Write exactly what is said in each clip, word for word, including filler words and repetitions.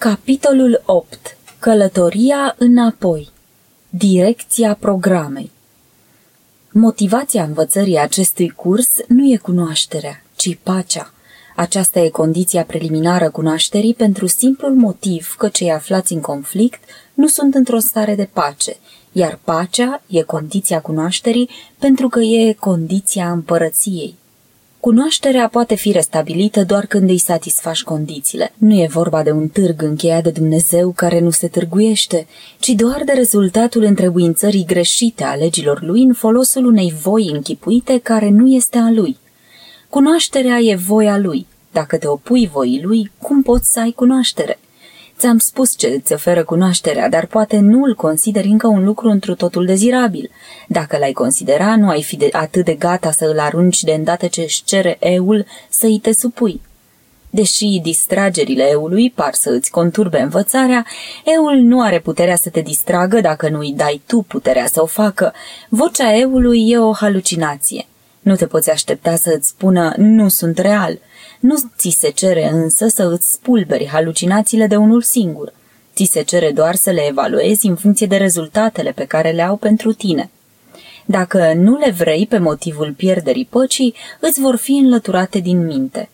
Capitolul opt. Călătoria înapoi. Direcția programei. Motivația învățării acestui curs nu e cunoașterea, ci pacea. Aceasta e condiția preliminară cunoașterii pentru simplul motiv că cei aflați în conflict nu sunt într-o stare de pace, iar pacea e condiția cunoașterii pentru că e condiția împărăției. Cunoașterea poate fi restabilită doar când îi satisfaci condițiile. Nu e vorba de un târg încheiat de Dumnezeu care nu se târguiește, ci doar de rezultatul întrebuințării greșite a legilor lui în folosul unei voi închipuite care nu este a lui. Cunoașterea e voia lui. Dacă te opui voii lui, cum poți să ai cunoaștere? Ți-am spus ce îți oferă cunoașterea, dar poate nu îl consideri încă un lucru întru totul dezirabil. Dacă l-ai considera, nu ai fi de atât de gata să îl arunci de îndată ce își cere eul să îi te supui. Deși distragerile eului par să îți conturbe învățarea, eul nu are puterea să te distragă dacă nu îi dai tu puterea să o facă. Vocea eului e o halucinație. Nu te poți aștepta să îți spună, nu sunt real. Nu ți se cere însă să îți spulberi halucinațiile de unul singur. Ți se cere doar să le evaluezi în funcție de rezultatele pe care le au pentru tine. Dacă nu le vrei pe motivul pierderii păcii, îți vor fi înlăturate din minte.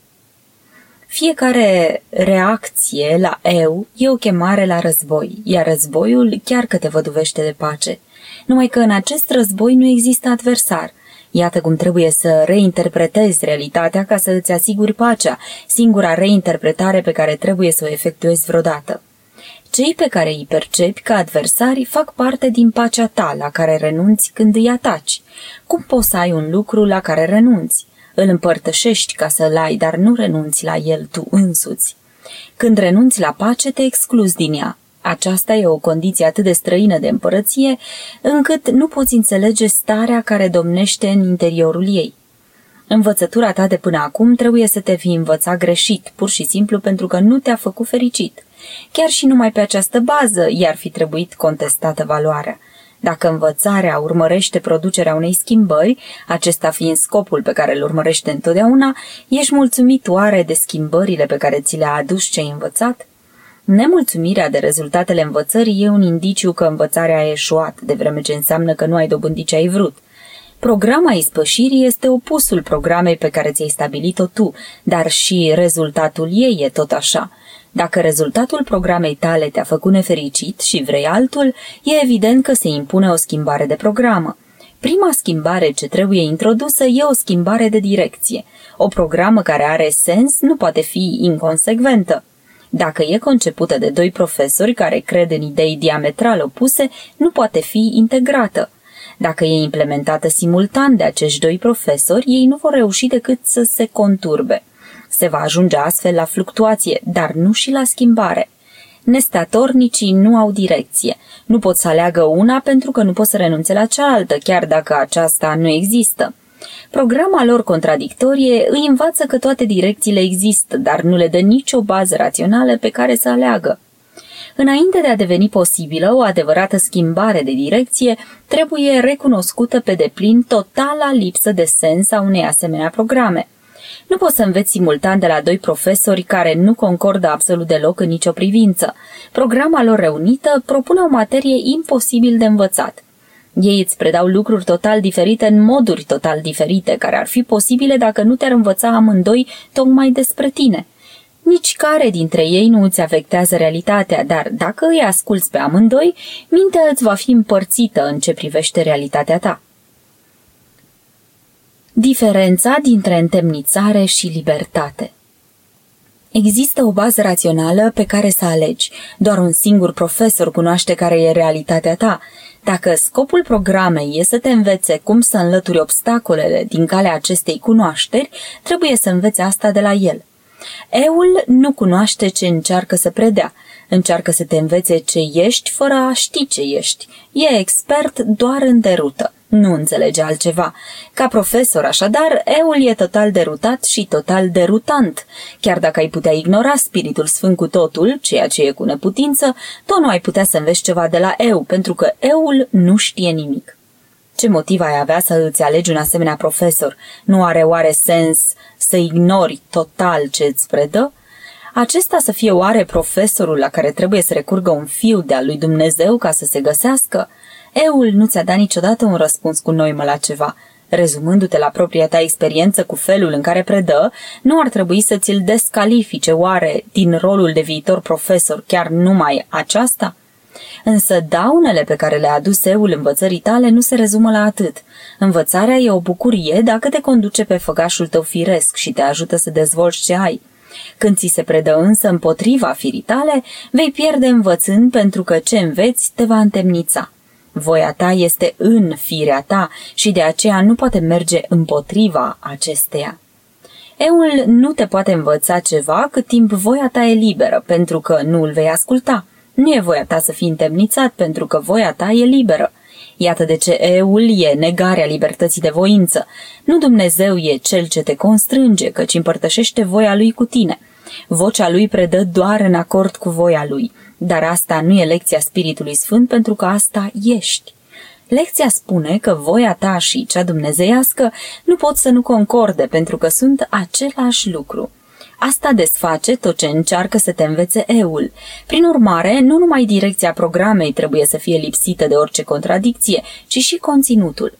Fiecare reacție la eu e o chemare la război, iar războiul chiar că te văduvește de pace. Numai că în acest război nu există adversar. Iată cum trebuie să reinterpretezi realitatea ca să îți asiguri pacea, singura reinterpretare pe care trebuie să o efectuezi vreodată. Cei pe care îi percepi ca adversari fac parte din pacea ta la care renunți când îi ataci. Cum poți să ai un lucru la care renunți? Îl împărtășești ca să-l ai, dar nu renunți la el tu însuți. Când renunți la pace, te excluzi din ea. Aceasta e o condiție atât de străină de împărăție, încât nu poți înțelege starea care domnește în interiorul ei. Învățătura ta de până acum trebuie să te fi învățat greșit, pur și simplu pentru că nu te-a făcut fericit. Chiar și numai pe această bază i-ar fi trebuit contestată valoarea. Dacă învățarea urmărește producerea unei schimbări, acesta fiind scopul pe care îl urmărește întotdeauna, ești mulțumit oare de schimbările pe care ți le-a adus ce ai învățat? Nemulțumirea de rezultatele învățării e un indiciu că învățarea a eșuat, de vreme ce înseamnă că nu ai dobândit ce ai vrut. Programa ispășirii este opusul programei pe care ți-ai stabilit-o tu, dar și rezultatul ei e tot așa. Dacă rezultatul programei tale te-a făcut nefericit și vrei altul, e evident că se impune o schimbare de programă. Prima schimbare ce trebuie introdusă e o schimbare de direcție. O programă care are sens nu poate fi inconsecventă. Dacă e concepută de doi profesori care cred în idei diametral opuse, nu poate fi integrată. Dacă e implementată simultan de acești doi profesori, ei nu vor reuși decât să se conturbe. Se va ajunge astfel la fluctuație, dar nu și la schimbare. Nestatornicii nu au direcție. Nu pot să aleagă una pentru că nu pot să renunțe la cealaltă, chiar dacă aceasta nu există. Programa lor contradictorie îi învață că toate direcțiile există, dar nu le dă nicio bază rațională pe care să aleagă. Înainte de a deveni posibilă o adevărată schimbare de direcție, trebuie recunoscută pe deplin totala lipsă de sens a unei asemenea programe. Nu poți să înveți simultan de la doi profesori care nu concordă absolut deloc în nicio privință. Programa lor reunită propune o materie imposibil de învățat. Ei îți predau lucruri total diferite în moduri total diferite, care ar fi posibile dacă nu te-ar învăța amândoi tocmai despre tine. Nici care dintre ei nu îți afectează realitatea, dar dacă îi asculți pe amândoi, mintea îți va fi împărțită în ce privește realitatea ta. Diferența dintre întemnițare și libertate. Există o bază rațională pe care să alegi. Doar un singur profesor cunoaște care e realitatea ta. Dacă scopul programei e să te învețe cum să înlături obstacolele din calea acestei cunoașteri, trebuie să înveți asta de la el. Eul nu cunoaște ce încearcă să predea. Încearcă să te învețe ce ești fără a ști ce ești. E expert doar în derută. Nu înțelege altceva. Ca profesor, așadar, eul e total derutat și total derutant. Chiar dacă ai putea ignora Spiritul Sfânt cu totul, ceea ce e cu neputință, tot nu ai putea să înveți ceva de la eu, pentru că eul nu știe nimic. Ce motiv ai avea să îți alegi un asemenea profesor? Nu are oare sens să ignori total ce îți predă? Acesta să fie oare profesorul la care trebuie să recurgă un fiu de-al lui Dumnezeu ca să se găsească? Eul nu ți-a dat niciodată un răspuns cu noimă la ceva. Rezumându-te la propria ta experiență cu felul în care predă, nu ar trebui să ți-l descalifice oare din rolul de viitor profesor chiar numai aceasta? Însă daunele pe care le-a adus eul învățării tale nu se rezumă la atât. Învățarea e o bucurie dacă te conduce pe făgașul tău firesc și te ajută să dezvolți ce ai. Când ți se predă însă împotriva firii tale, vei pierde învățând pentru că ce înveți te va întemnița. Voia ta este în firea ta și de aceea nu poate merge împotriva acesteia. Eul nu te poate învăța ceva cât timp voia ta e liberă, pentru că nu îl vei asculta. Nu e voia ta să fii întemnițat, pentru că voia ta e liberă. Iată de ce eul e negarea libertății de voință. Nu Dumnezeu e cel ce te constrânge, căci împărtășește voia lui cu tine. Vocea lui predă doar în acord cu voia lui, dar asta nu e lecția Spiritului Sfânt, pentru că asta ești. Lecția spune că voia ta și cea dumnezeiască nu pot să nu concorde, pentru că sunt același lucru. Asta desface tot ce încearcă să te învețe eul. Prin urmare, nu numai direcția programei trebuie să fie lipsită de orice contradicție, ci și conținutul.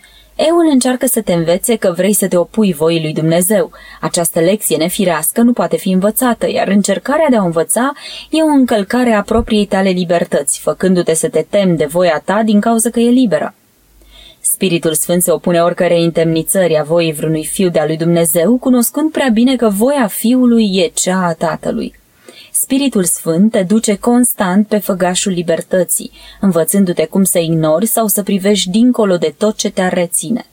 Eul încearcă să te învețe că vrei să te opui voii lui Dumnezeu. Această lecție nefirească nu poate fi învățată, iar încercarea de a învăța e o încălcare a propriei tale libertăți, făcându-te să te temi de voia ta din cauza că e liberă. Spiritul Sfânt se opune oricărei întemnițări a voii vreunui fiu de-a lui Dumnezeu, cunoscând prea bine că voia fiului e cea a Tatălui. Spiritul Sfânt te duce constant pe făgașul libertății, învățându-te cum să ignori sau să privești dincolo de tot ce te-ar reține.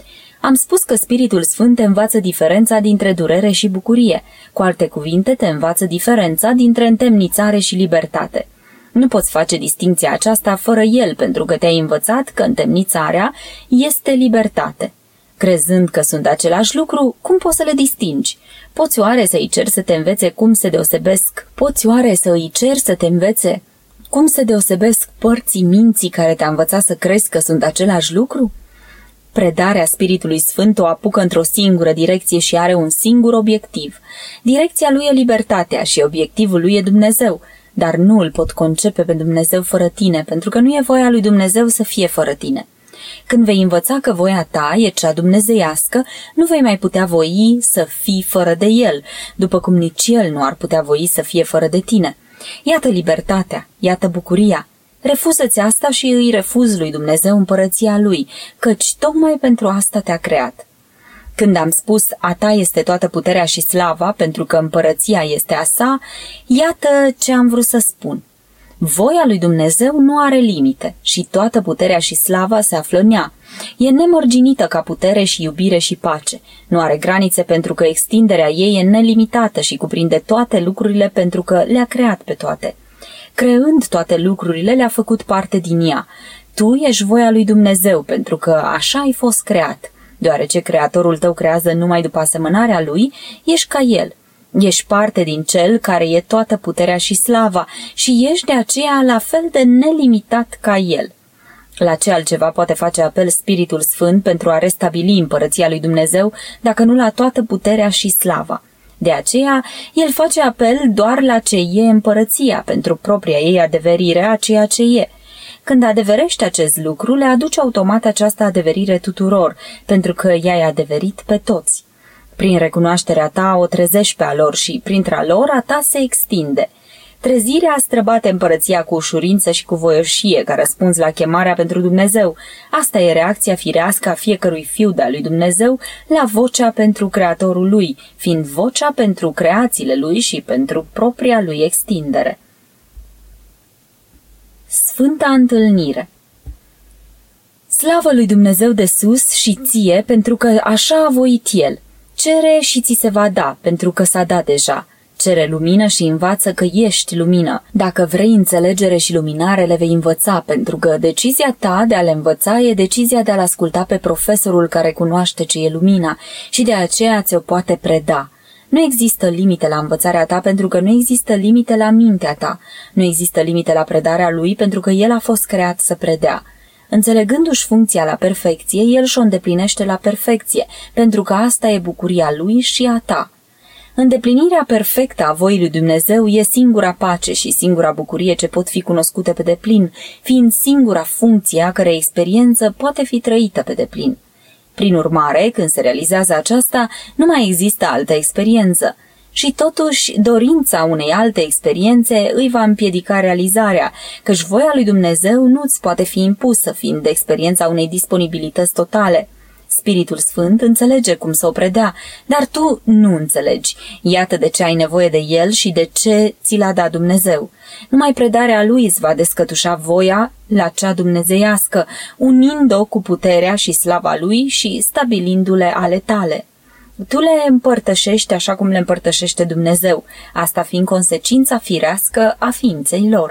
Am spus că Spiritul Sfânt te învață diferența dintre durere și bucurie. Cu alte cuvinte, te învață diferența dintre întemnițare și libertate. Nu poți face distincția aceasta fără el, pentru că te-ai învățat că întemnițarea este libertate. Crezând că sunt același lucru, cum poți să le distingi? Poți oare să îi ceri să te învețe cum se deosebesc? Poți oare să îi ceri să te învețe cum se deosebesc părții minții care te-a învățat să crezi că sunt același lucru? Predarea Spiritului Sfânt o apucă într-o singură direcție și are un singur obiectiv. Direcția lui e libertatea și obiectivul lui e Dumnezeu, dar nu îl pot concepe pe Dumnezeu fără tine, pentru că nu e voia lui Dumnezeu să fie fără tine. Când vei învăța că voia ta e cea dumnezeiască, nu vei mai putea voi să fii fără de el, după cum nici el nu ar putea voi să fie fără de tine. Iată libertatea, iată bucuria. Refuză-ți asta și îi refuzi lui Dumnezeu împărăția lui, căci tocmai pentru asta te-a creat. Când am spus a ta este toată puterea și slava, pentru că împărăția este a sa, iată ce am vrut să spun. Voia lui Dumnezeu nu are limite și toată puterea și slava se află în ea. E nemărginită ca putere și iubire și pace. Nu are granițe pentru că extinderea ei e nelimitată și cuprinde toate lucrurile pentru că le-a creat pe toate. Creând toate lucrurile, le-a făcut parte din ea. Tu ești voia lui Dumnezeu pentru că așa ai fost creat. Deoarece Creatorul tău creează numai după asemănarea lui, ești ca el. Ești parte din cel care e toată puterea și slava și ești de aceea la fel de nelimitat ca el. La ce altceva poate face apel Spiritul Sfânt pentru a restabili împărăția lui Dumnezeu dacă nu la toată puterea și slava? De aceea, el face apel doar la ce e împărăția pentru propria ei adeverire a ceea ce e. Când adeverești acest lucru, le aduce automat această adeverire tuturor, pentru că i-ai adeverit pe toți. Prin recunoașterea ta o trezești pe a lor și, printre-a lor, a ta se extinde. Trezirea străbate împărăția cu ușurință și cu voioșie, ca răspuns la chemarea pentru Dumnezeu. Asta e reacția firească a fiecărui fiu de-al lui Dumnezeu la vocea pentru Creatorul lui, fiind vocea pentru creațiile lui și pentru propria lui extindere. Sfânta Întâlnire. Slavă lui Dumnezeu de sus și ție, pentru că așa a voit El. Cere și ți se va da, pentru că s-a dat deja. Cere lumină și învață că ești lumină. Dacă vrei înțelegere și luminare, le vei învăța, pentru că decizia ta de a le învăța e decizia de a-l asculta pe profesorul care cunoaște ce e lumina și de aceea ți-o poate preda. Nu există limite la învățarea ta pentru că nu există limite la mintea ta. Nu există limite la predarea lui pentru că el a fost creat să predea. Înțelegându-și funcția la perfecție, el și-o îndeplinește la perfecție, pentru că asta e bucuria lui și a ta. Îndeplinirea perfectă a voii lui Dumnezeu e singura pace și singura bucurie ce pot fi cunoscute pe deplin, fiind singura funcție a cărei experiență poate fi trăită pe deplin. Prin urmare, când se realizează aceasta, nu mai există altă experiență. Și totuși, dorința unei alte experiențe îi va împiedica realizarea, căci voia lui Dumnezeu nu îți poate fi impusă, fiind de experiența unei disponibilități totale. Spiritul Sfânt înțelege cum să o predea, dar tu nu înțelegi. Iată de ce ai nevoie de el și de ce ți l-a dat Dumnezeu. Numai predarea lui îți va descătușa voia la cea dumnezeiască, unind-o cu puterea și slava lui și stabilindu-le ale tale. Tu le împărtășești așa cum le împărtășește Dumnezeu, asta fiind consecința firească a ființei lor.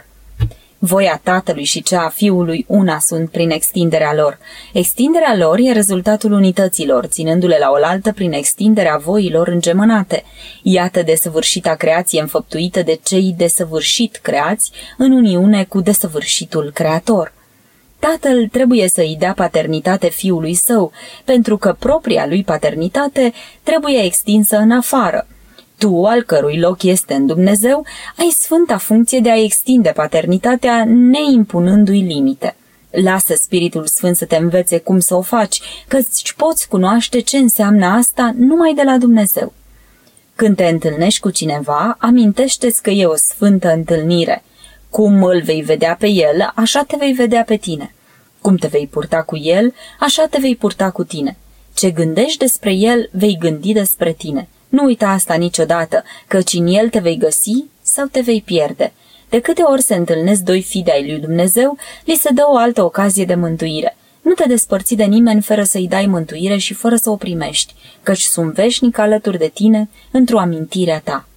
Voia Tatălui și cea a Fiului una sunt prin extinderea lor. Extinderea lor e rezultatul unităților, ținându-le la oaltă prin extinderea voilor îngemănate. Iată desăvârșita creație înfăptuită de cei desăvârșit creați în uniune cu desăvârșitul Creator. Tatăl trebuie să îi dea paternitate fiului său, pentru că propria lui paternitate trebuie extinsă în afară. Tu, al cărui loc este în Dumnezeu, ai sfânta funcție de a extinde paternitatea neimpunându-i limite. Lasă Spiritul Sfânt să te învețe cum să o faci, căci poți cunoaște ce înseamnă asta numai de la Dumnezeu. Când te întâlnești cu cineva, amintește-ți că e o sfântă întâlnire. Cum îl vei vedea pe el, așa te vei vedea pe tine. Cum te vei purta cu el, așa te vei purta cu tine. Ce gândești despre el, vei gândi despre tine. Nu uita asta niciodată, căci în el te vei găsi sau te vei pierde. De câte ori se întâlnesc doi fii de-ai lui Dumnezeu, li se dă o altă ocazie de mântuire. Nu te despărți de nimeni fără să-i dai mântuire și fără să o primești, căci sunt veșnic alături de tine într-o amintire a ta.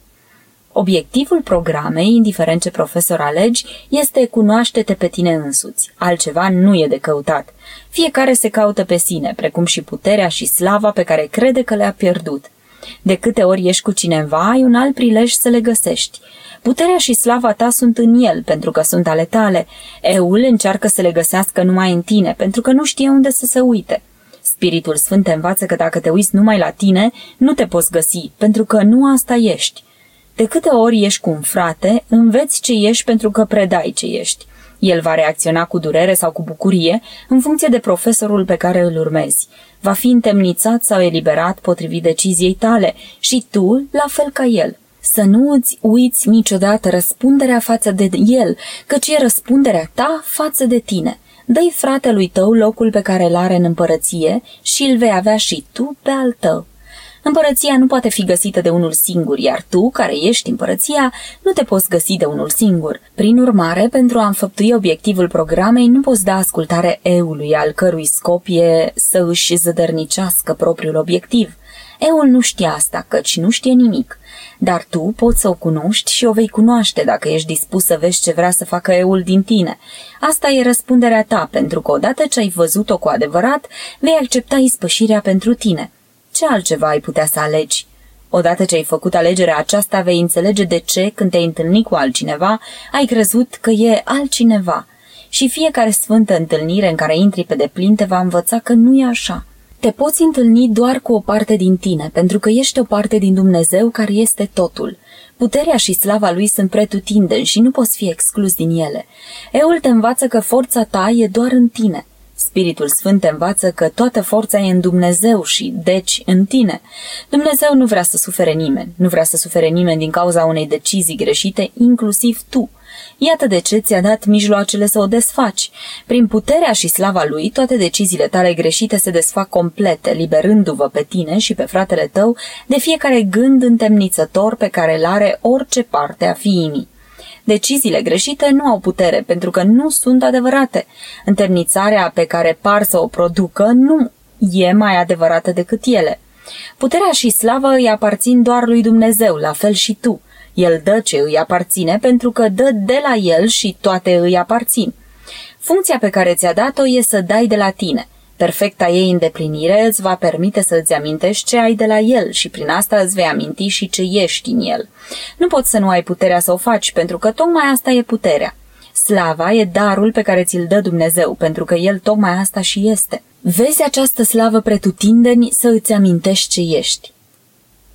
Obiectivul programei, indiferent ce profesor alegi, este cunoaște-te pe tine însuți. Altceva nu e de căutat. Fiecare se caută pe sine, precum și puterea și slava pe care crede că le-a pierdut. De câte ori ești cu cineva, ai un alt prilej să le găsești. Puterea și slava ta sunt în el, pentru că sunt ale tale. Eul încearcă să le găsească numai în tine, pentru că nu știe unde să se uite. Spiritul Sfânt te învață că dacă te uiți numai la tine, nu te poți găsi, pentru că nu asta ești. De câte ori ești cu un frate, înveți ce ești pentru că predai ce ești. El va reacționa cu durere sau cu bucurie, în funcție de profesorul pe care îl urmezi. Va fi întemnițat sau eliberat potrivit deciziei tale și tu, la fel ca el. Să nu îți uiți niciodată răspunderea față de el, căci e răspunderea ta față de tine. Dă-i fratelui tău locul pe care îl are în împărăție și îl vei avea și tu pe al tău. Împărăția nu poate fi găsită de unul singur, iar tu, care ești împărăția, nu te poți găsi de unul singur. Prin urmare, pentru a înfăptui obiectivul programei, nu poți da ascultare eului, al cărui scop e să își zădărnicească propriul obiectiv. Eul nu știe asta, căci nu știe nimic. Dar tu poți să o cunoști și o vei cunoaște dacă ești dispus să vezi ce vrea să facă eul din tine. Asta e răspunderea ta, pentru că odată ce ai văzut-o cu adevărat, vei accepta ispășirea pentru tine. Ce altceva ai putea să alegi? Odată ce ai făcut alegerea aceasta, vei înțelege de ce, când te-ai întâlnit cu altcineva, ai crezut că e altcineva. Și fiecare sfântă întâlnire în care intri pe deplin te va învăța că nu e așa. Te poți întâlni doar cu o parte din tine, pentru că ești o parte din Dumnezeu care este totul. Puterea și slava lui sunt pretutindeni și nu poți fi exclus din ele. Eul te învață că forța ta e doar în tine. Spiritul Sfânt te învață că toată forța e în Dumnezeu și, deci, în tine. Dumnezeu nu vrea să sufere nimeni, nu vrea să sufere nimeni din cauza unei decizii greșite, inclusiv tu. Iată de ce ți-a dat mijloacele să o desfaci. Prin puterea și slava lui, toate deciziile tale greșite se desfac complete, liberându-vă pe tine și pe fratele tău de fiecare gând întemnițător pe care îl are orice parte a fiinii. Deciziile greșite nu au putere, pentru că nu sunt adevărate. Întemnițarea pe care par să o producă nu e mai adevărată decât ele. Puterea și slava îi aparțin doar lui Dumnezeu, la fel și tu. El dă ce îi aparține pentru că dă de la el și toate îi aparțin. Funcția pe care ți-a dat-o e să dai de la tine. Perfecta ei îndeplinire îți va permite să îți amintești ce ai de la el și prin asta îți vei aminti și ce ești în el. Nu poți să nu ai puterea să o faci, pentru că tocmai asta e puterea. Slava e darul pe care ți-l dă Dumnezeu, pentru că el tocmai asta și este. Vezi această slavă pretutindeni să îți amintești ce ești.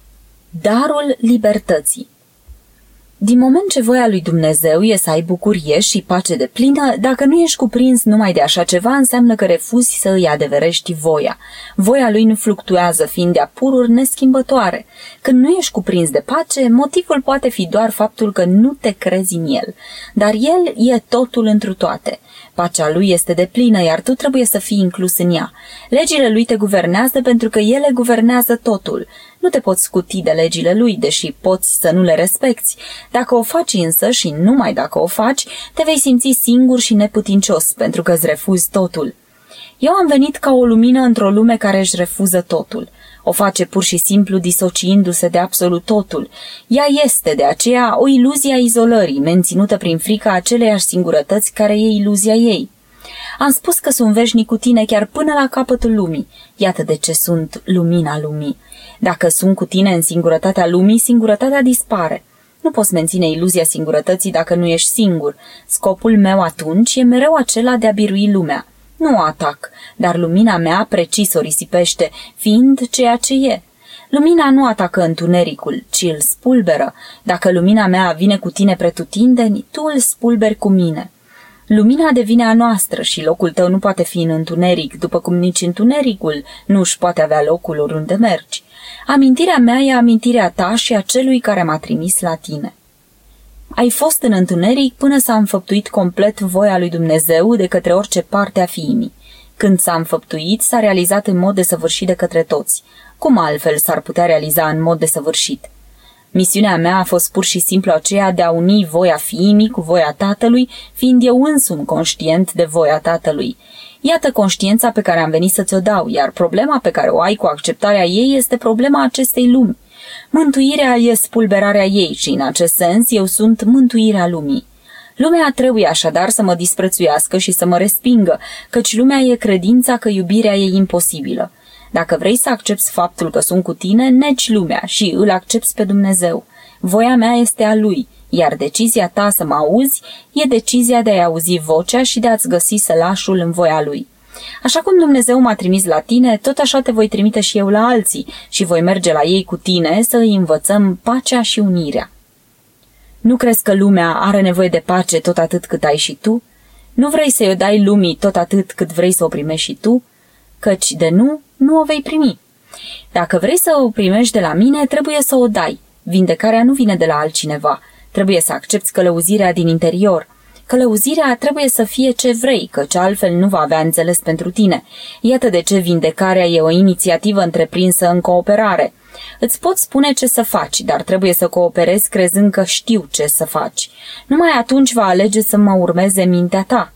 Darul libertății. Din moment ce voia lui Dumnezeu e să ai bucurie și pace de plină, dacă nu ești cuprins numai de așa ceva, înseamnă că refuzi să îi adeverești voia. Voia lui nu fluctuează, fiind de-a pururi neschimbătoare. Când nu ești cuprins de pace, motivul poate fi doar faptul că nu te crezi în el. Dar el e totul întru toate. Pacea lui este deplină, iar tu trebuie să fii inclus în ea. Legile lui te guvernează pentru că ele guvernează totul. Nu te poți scuti de legile lui, deși poți să nu le respecti. Dacă o faci însă și numai dacă o faci, te vei simți singur și neputincios, pentru că îți refuzi totul. Eu am venit ca o lumină într-o lume care își refuză totul. O face pur și simplu disociindu-se de absolut totul. Ea este, de aceea, o iluzie a izolării, menținută prin frica aceleiași singurătăți care e iluzia ei. Am spus că sunt veșnic cu tine chiar până la capătul lumii. Iată de ce sunt lumina lumii. Dacă sunt cu tine în singurătatea lumii, singurătatea dispare. Nu poți menține iluzia singurătății dacă nu ești singur. Scopul meu atunci e mereu acela de a birui lumea. Nu o atac, dar lumina mea precis o risipește, fiind ceea ce e. Lumina nu atacă întunericul, ci îl spulberă. Dacă lumina mea vine cu tine pretutindeni, tu îl spulberi cu mine. Lumina devine a noastră și locul tău nu poate fi în întuneric, după cum nici întunericul nu își poate avea locul oriunde mergi. Amintirea mea e amintirea ta și a celui care m-a trimis la tine. Ai fost în întuneric până s-a înfăptuit complet voia lui Dumnezeu de către orice parte a fiimii. Când s-a înfăptuit, s-a realizat în mod desăvârșit de către toți. Cum altfel s-ar putea realiza în mod desăvârșit? Misiunea mea a fost pur și simplu aceea de a uni voia fiimii cu voia Tatălui, fiind eu însumi conștient de voia Tatălui. Iată conștiința pe care am venit să ți-o dau, iar problema pe care o ai cu acceptarea ei este problema acestei lumi. Mântuirea e spulberarea ei și, în acest sens, eu sunt mântuirea lumii. Lumea trebuie așadar să mă disprețuiască și să mă respingă, căci lumea e credința că iubirea e imposibilă. Dacă vrei să accepți faptul că sunt cu tine, negi lumea și îl accepți pe Dumnezeu. Voia mea este a Lui, iar decizia ta să mă auzi e decizia de a-i auzi vocea și de a-ți găsi sălașul în voia Lui. Așa cum Dumnezeu m-a trimis la tine, tot așa te voi trimite și eu la alții și voi merge la ei cu tine să îi învățăm pacea și unirea. Nu crezi că lumea are nevoie de pace tot atât cât ai și tu? Nu vrei să-i o dai lumii tot atât cât vrei să o primești și tu? Căci de nu, nu o vei primi. Dacă vrei să o primești de la mine, trebuie să o dai. Vindecarea nu vine de la altcineva. Trebuie să accepți călăuzirea din interior. Călăuzirea trebuie să fie ce vrei, căci altfel nu va avea înțeles pentru tine. Iată de ce vindecarea e o inițiativă întreprinsă în cooperare. Îți pot spune ce să faci, dar trebuie să cooperezi crezând că știu ce să faci. Numai atunci va alege să mă urmeze mintea ta.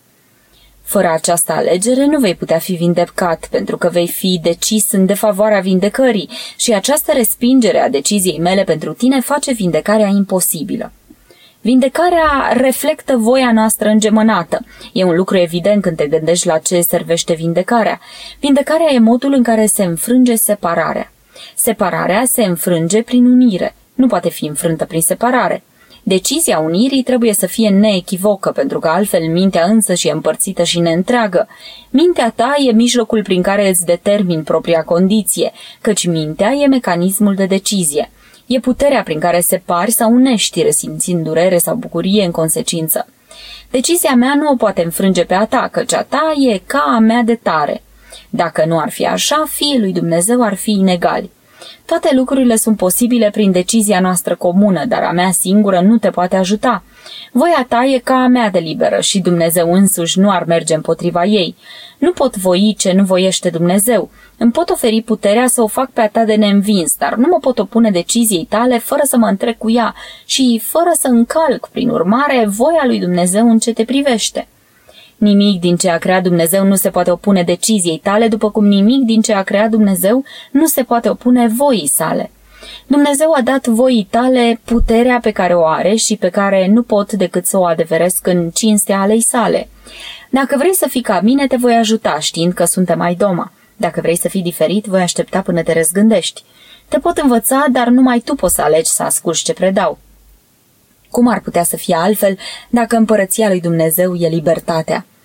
Fără această alegere nu vei putea fi vindecat, pentru că vei fi decis în defavoarea vindecării și această respingere a deciziei mele pentru tine face vindecarea imposibilă. Vindecarea reflectă voia noastră îngemănată. E un lucru evident când te gândești la ce servește vindecarea. Vindecarea e modul în care se înfrânge separarea. Separarea se înfrânge prin unire. Nu poate fi înfrântă prin separare. Decizia unirii trebuie să fie neechivocă, pentru că altfel mintea însăși e împărțită și neîntreagă. Mintea ta e mijlocul prin care îți determini propria condiție, căci mintea e mecanismul de decizie. E puterea prin care separi sau unești, resimțind durere sau bucurie în consecință. Decizia mea nu o poate înfrânge pe a ta, căci a ta e ca a mea de tare. Dacă nu ar fi așa, fiii lui Dumnezeu ar fi inegali. Toate lucrurile sunt posibile prin decizia noastră comună, dar a mea singură nu te poate ajuta. Voia ta e ca a mea de liberă și Dumnezeu însuși nu ar merge împotriva ei. Nu pot voi ce nu voiește Dumnezeu. Îmi pot oferi puterea să o fac pe a ta de neînvins, dar nu mă pot opune deciziei tale fără să mă întrec cu ea și fără să încalc, prin urmare, voia lui Dumnezeu în ce te privește. Nimic din ce a creat Dumnezeu nu se poate opune deciziei tale, după cum nimic din ce a creat Dumnezeu nu se poate opune voii sale. Dumnezeu a dat voii tale puterea pe care o are și pe care nu pot decât să o adeveresc în cinstea alei sale. Dacă vrei să fii ca mine, te voi ajuta, știind că suntem ai doma. Dacă vrei să fii diferit, voi aștepta până te răzgândești. Te pot învăța, dar numai tu poți să alegi să asculți ce predau. Cum ar putea să fie altfel dacă împărăția lui Dumnezeu e libertatea?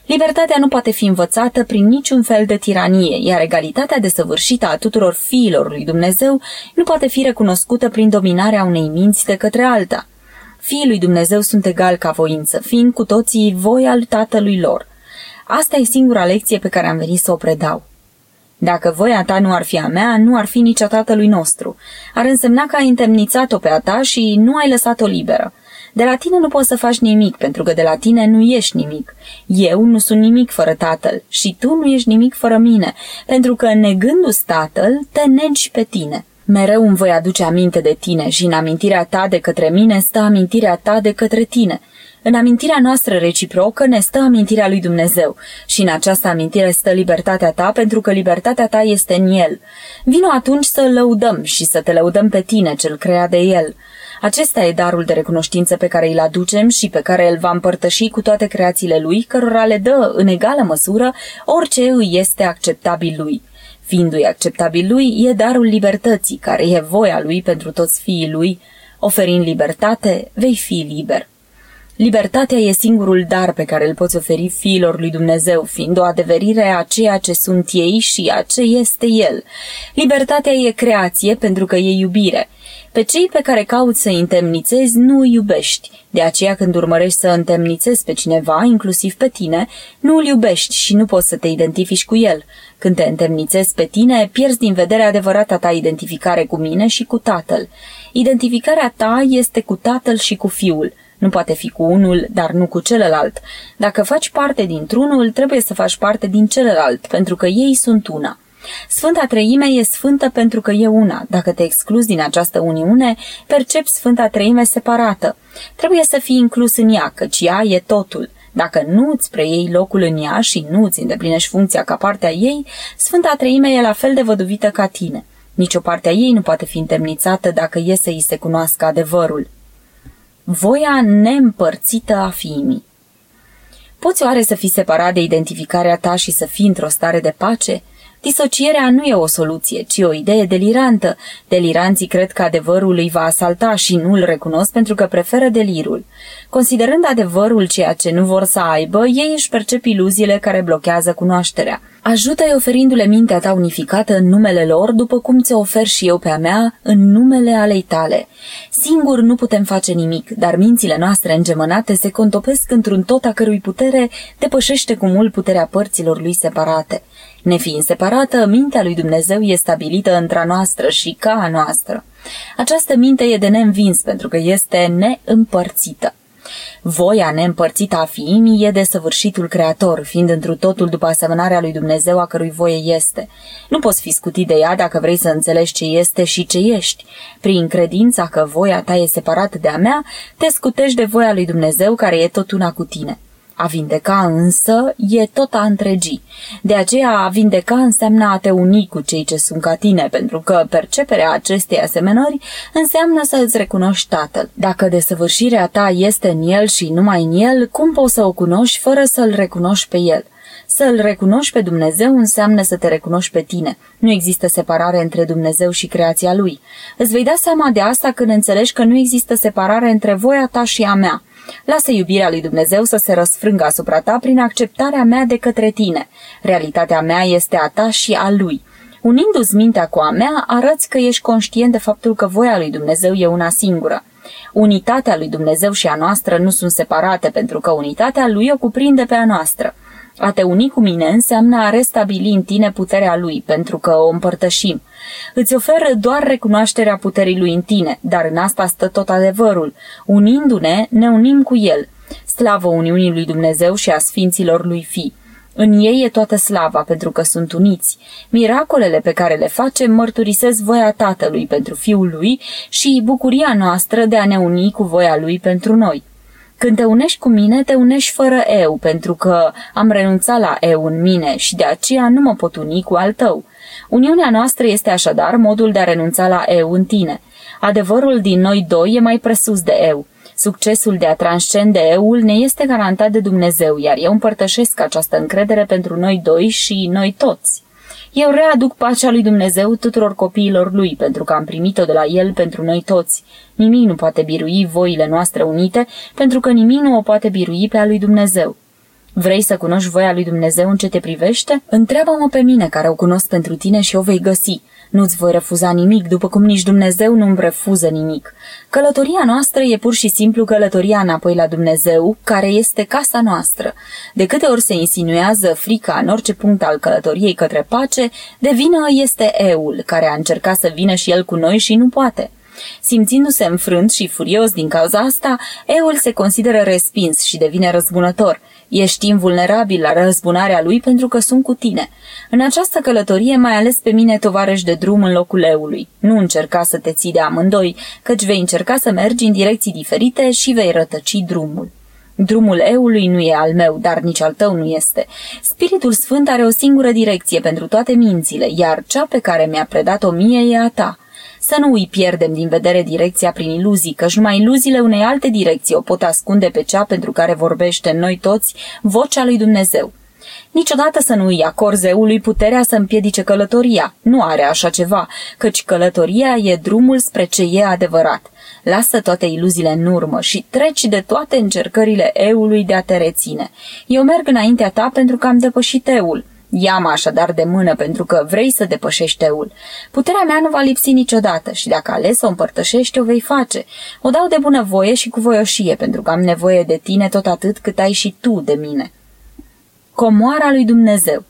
Libertatea nu poate fi învățată prin niciun fel de tiranie, iar egalitatea desăvârșită a tuturor fiilor lui Dumnezeu nu poate fi recunoscută prin dominarea unei minți de către alta. Fiii lui Dumnezeu sunt egali ca voință, fiind cu toții voia lui Tatălui lor. Asta e singura lecție pe care am venit să o predau. Dacă voia ta nu ar fi a mea, nu ar fi nici a Tatălui nostru. Ar însemna că ai întemnițat-o pe a ta și nu ai lăsat-o liberă. De la tine nu poți să faci nimic, pentru că de la tine nu ești nimic. Eu nu sunt nimic fără Tatăl și tu nu ești nimic fără mine, pentru că negându-ți Tatăl, te negi pe tine. Mereu îmi voi aduce aminte de tine și în amintirea ta de către mine stă amintirea ta de către tine. În amintirea noastră reciprocă ne stă amintirea lui Dumnezeu și în această amintire stă libertatea ta, pentru că libertatea ta este în El. Vino atunci să-L lăudăm și să te lăudăm pe tine, cel creat de El. Acesta e darul de recunoștință pe care îl aducem și pe care îl va împărtăși cu toate creațiile Lui, cărora le dă în egală măsură orice îi este acceptabil Lui. Fiindu-i acceptabil Lui, e darul libertății, care e voia Lui pentru toți fiii Lui. Oferind libertate, vei fi liber. Libertatea e singurul dar pe care îl poți oferi fiilor lui Dumnezeu, fiind o adeverire a ceea ce sunt ei și a ce este El. Libertatea e creație pentru că e iubire. Pe cei pe care cauți să îi întemnițezi nu îi iubești. De aceea când urmărești să întemnițezi pe cineva, inclusiv pe tine, nu îl iubești și nu poți să te identifici cu el. Când te întemnițezi pe tine, pierzi din vedere adevărata ta identificare cu mine și cu Tatăl. Identificarea ta este cu Tatăl și cu Fiul. Nu poate fi cu unul, dar nu cu celălalt. Dacă faci parte dintr-unul, trebuie să faci parte din celălalt, pentru că ei sunt una. Sfânta Treime e sfântă pentru că e una. Dacă te excluzi din această uniune, percepi Sfânta Treime separată. Trebuie să fii inclus în ea, căci ea e totul. Dacă nu îți preiei locul în ea și nu îți îndeplinești funcția ca partea ei, Sfânta Treime e la fel de văduvită ca tine. Nici o parte a ei nu poate fi întemnițată dacă e să îi se cunoască adevărul. Voia neîmpărțită a fiimii. Poți oare să fii separat de identificarea ta și să fii într-o stare de pace? Disocierea nu e o soluție, ci o idee delirantă. Deliranții cred că adevărul îi va asalta și nu îl recunosc pentru că preferă delirul. Considerând adevărul ceea ce nu vor să aibă, ei își percep iluziile care blochează cunoașterea. Ajută-i oferindu-le mintea ta unificată în numele lor, după cum ți-o ofer și eu pe a mea în numele alei tale. Singur nu putem face nimic, dar mințile noastre îngemănate se contopesc într-un tot a cărui putere depășește cu mult puterea părților lui separate. Nefiind separată, mintea lui Dumnezeu e stabilită între noastră și ca a noastră. Această minte e de neînvins pentru că este neîmpărțită. Voia neîmpărțită a fiimii e desăvârșitul Creator, fiind întru totul după asemănarea lui Dumnezeu a cărui voie este. Nu poți fi scutit de ea dacă vrei să înțelegi ce este și ce ești. Prin credința că voia ta e separată de a mea, te scutești de voia lui Dumnezeu care e tot una cu tine. A vindeca însă e tot a întregii. De aceea a vindeca înseamnă a te uni cu cei ce sunt ca tine, pentru că perceperea acestei asemănări înseamnă să îți recunoști Tatăl. Dacă desăvârșirea ta este în El și numai în El, cum poți să o cunoști fără să-L recunoști pe El? Să-L recunoști pe Dumnezeu înseamnă să te recunoști pe tine. Nu există separare între Dumnezeu și creația Lui. Îți vei da seama de asta când înțelegi că nu există separare între voia ta și a mea. Lasă iubirea lui Dumnezeu să se răsfrângă asupra ta prin acceptarea mea de către tine. Realitatea mea este a ta și a Lui. Unindu-ți mintea cu a mea, arăți că ești conștient de faptul că voia lui Dumnezeu e una singură. Unitatea lui Dumnezeu și a noastră nu sunt separate, pentru că unitatea Lui o cuprinde pe a noastră. A te uni cu mine înseamnă a restabili în tine puterea Lui, pentru că o împărtășim. Îți oferă doar recunoașterea puterii Lui în tine, dar în asta stă tot adevărul. Unindu-ne, ne unim cu El. Slavă uniunii lui Dumnezeu și a sfinților Lui Fii. În ei e toată slava, pentru că sunt uniți. Miracolele pe care le facem mărturisesc voia Tatălui pentru Fiul Lui și bucuria noastră de a ne uni cu voia Lui pentru noi. Când te unești cu mine, te unești fără eu, pentru că am renunțat la eu în mine și de aceea nu mă pot uni cu al tău. Uniunea noastră este așadar modul de a renunța la eu în tine. Adevărul din noi doi e mai presus de eu. Succesul de a transcende eu-ul ne este garantat de Dumnezeu, iar eu împărtășesc această încredere pentru noi doi și noi toți. Eu readuc pacea lui Dumnezeu tuturor copiilor Lui, pentru că am primit-o de la El pentru noi toți. Nimic nu poate birui voile noastre unite, pentru că nimic nu o poate birui pe a lui Dumnezeu. Vrei să cunoști voia lui Dumnezeu în ce te privește? Întreabă-mă pe mine, care o cunosc pentru tine, și o vei găsi. Nu-ți voi refuza nimic, după cum nici Dumnezeu nu-mi refuză nimic. Călătoria noastră e pur și simplu călătoria înapoi la Dumnezeu, care este casa noastră. De câte ori se insinuează frica în orice punct al călătoriei către pace, de vină este eul, care a încercat să vină și el cu noi și nu poate. Simțindu-se înfrânt și furios din cauza asta, eul se consideră respins și devine răzbunător. Ești invulnerabil la răzbunarea lui pentru că sunt cu tine. În această călătorie mai ales pe mine tovarăș de drum în locul eului. Nu încerca să te ții de amândoi, căci vei încerca să mergi în direcții diferite și vei rătăci drumul. Drumul eului nu e al meu, dar nici al tău nu este. Spiritul Sfânt are o singură direcție pentru toate mințile, iar cea pe care mi-a predat-o mie e a ta. Să nu îi pierdem din vedere direcția prin iluzii, căci numai iluziile unei alte direcții o pot ascunde pe cea pentru care vorbește în noi toți vocea lui Dumnezeu. Niciodată să nu îi acorzi eului puterea să împiedice călătoria. Nu are așa ceva, căci călătoria e drumul spre ce e adevărat. Lasă toate iluziile în urmă și treci de toate încercările eului de a te reține. Eu merg înaintea ta pentru că am depășit eul. Ia-mă așadar de mână pentru că vrei să depășești eul. Puterea mea nu va lipsi niciodată și dacă ales să o împărtășești, o vei face. O dau de bunăvoie și cu voioșie pentru că am nevoie de tine tot atât cât ai și tu de mine. Comoara lui Dumnezeu.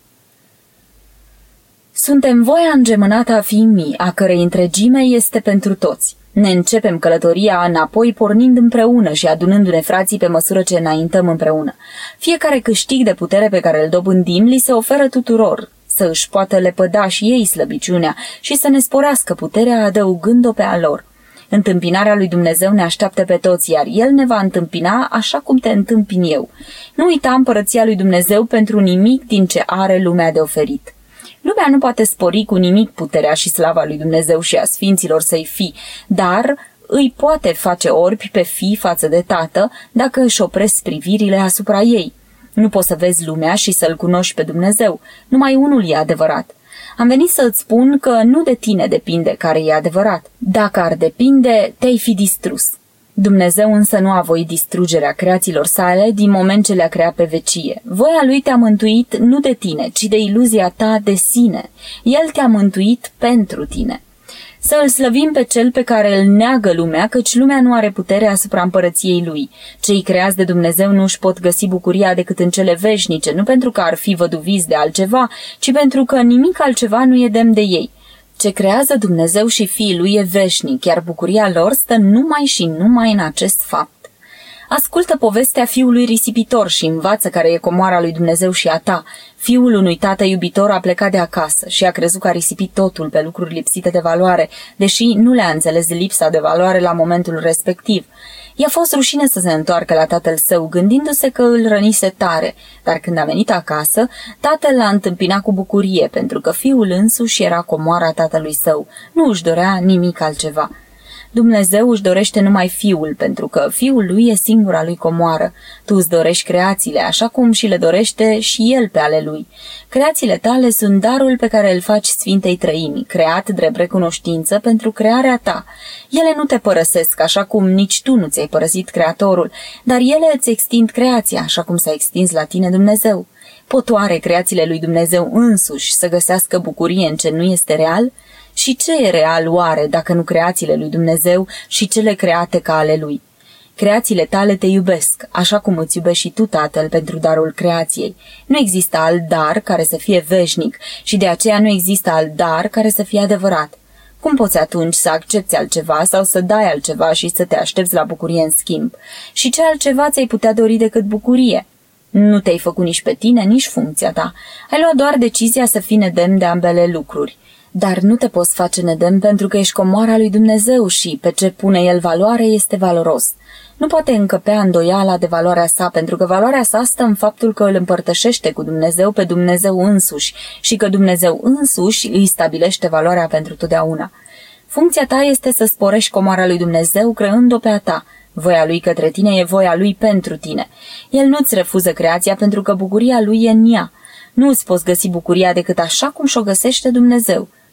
Suntem voia îngemânată a fiii, a cărei întregime este pentru toți. Ne începem călătoria înapoi pornind împreună și adunându-ne frații pe măsură ce înaintăm împreună. Fiecare câștig de putere pe care îl dobândim li se oferă tuturor, să își poată lepăda și ei slăbiciunea și să ne sporească puterea adăugând-o pe a lor. Întâmpinarea lui Dumnezeu ne așteaptă pe toți, iar El ne va întâmpina așa cum te întâmpin eu. Nu uita împărăția lui Dumnezeu pentru nimic din ce are lumea de oferit. Lumea nu poate spori cu nimic puterea și slava lui Dumnezeu și a sfinților să-i fi, dar îi poate face orbi pe fi față de tată dacă își opresc privirile asupra ei. Nu poți să vezi lumea și să-L cunoști pe Dumnezeu, numai unul e adevărat. Am venit să îți spun că nu de tine depinde care e adevărat. Dacă ar depinde, te-ai fi distrus. Dumnezeu însă nu a voit distrugerea creațiilor sale din moment ce le-a creat pe vecie. Voia lui te-a mântuit nu de tine, ci de iluzia ta de sine. El te-a mântuit pentru tine. Să îl slăvim pe cel pe care îl neagă lumea, căci lumea nu are putere asupra împărăției lui. Cei creați de Dumnezeu nu își pot găsi bucuria decât în cele veșnice, nu pentru că ar fi văduviți de altceva, ci pentru că nimic altceva nu e demn de ei. Ce creează Dumnezeu și Fiul lui e veșnic, iar bucuria lor stă numai și numai în acest fapt. Ascultă povestea fiului risipitor și învață care e comoara lui Dumnezeu și a ta. Fiul unui tată iubitor a plecat de acasă și a crezut că a risipit totul pe lucruri lipsite de valoare, deși nu le-a înțeles lipsa de valoare la momentul respectiv. I-a fost rușine să se întoarcă la tatăl său, gândindu-se că îl rănise tare, dar când a venit acasă, tatăl l-a întâmpinat cu bucurie, pentru că fiul însuși era comoara tatălui său, nu își dorea nimic altceva. Dumnezeu își dorește numai Fiul, pentru că Fiul lui e singura lui comoară. Tu îți dorești creațiile, așa cum și le dorește și El pe ale lui. Creațiile tale sunt darul pe care îl faci Sfintei Trăimii, creat drept recunoștință pentru crearea ta. Ele nu te părăsesc, așa cum nici tu nu ți-ai părăsit Creatorul, dar ele îți extind creația, așa cum s-a extins la tine Dumnezeu. Pot oare creațiile lui Dumnezeu însuși să găsească bucurie în ce nu este real? Și ce e real oare dacă nu creațiile lui Dumnezeu și cele create ca ale lui? Creațiile tale te iubesc, așa cum îți iubești și tu, Tatăl, pentru darul creației. Nu există alt dar care să fie veșnic și de aceea nu există alt dar care să fie adevărat. Cum poți atunci să accepți altceva sau să dai altceva și să te aștepți la bucurie în schimb? Și ce altceva ți-ai putea dori decât bucurie? Nu te-ai făcut nici pe tine, nici funcția ta. Ai luat doar decizia să fii nedemn de ambele lucruri. Dar nu te poți face nedemn pentru că ești comoara lui Dumnezeu și pe ce pune El valoare este valoros. Nu poate încăpea îndoiala de valoarea sa, pentru că valoarea sa stă în faptul că îl împărtășește cu Dumnezeu pe Dumnezeu însuși și că Dumnezeu însuși îi stabilește valoarea pentru totdeauna. Funcția ta este să sporești comoara lui Dumnezeu creând-o pe a ta. Voia lui către tine e voia lui pentru tine. El nu-ți refuză creația pentru că bucuria lui e în ea. Nu îți poți găsi bucuria decât așa cum și-o găsește Dumnezeu.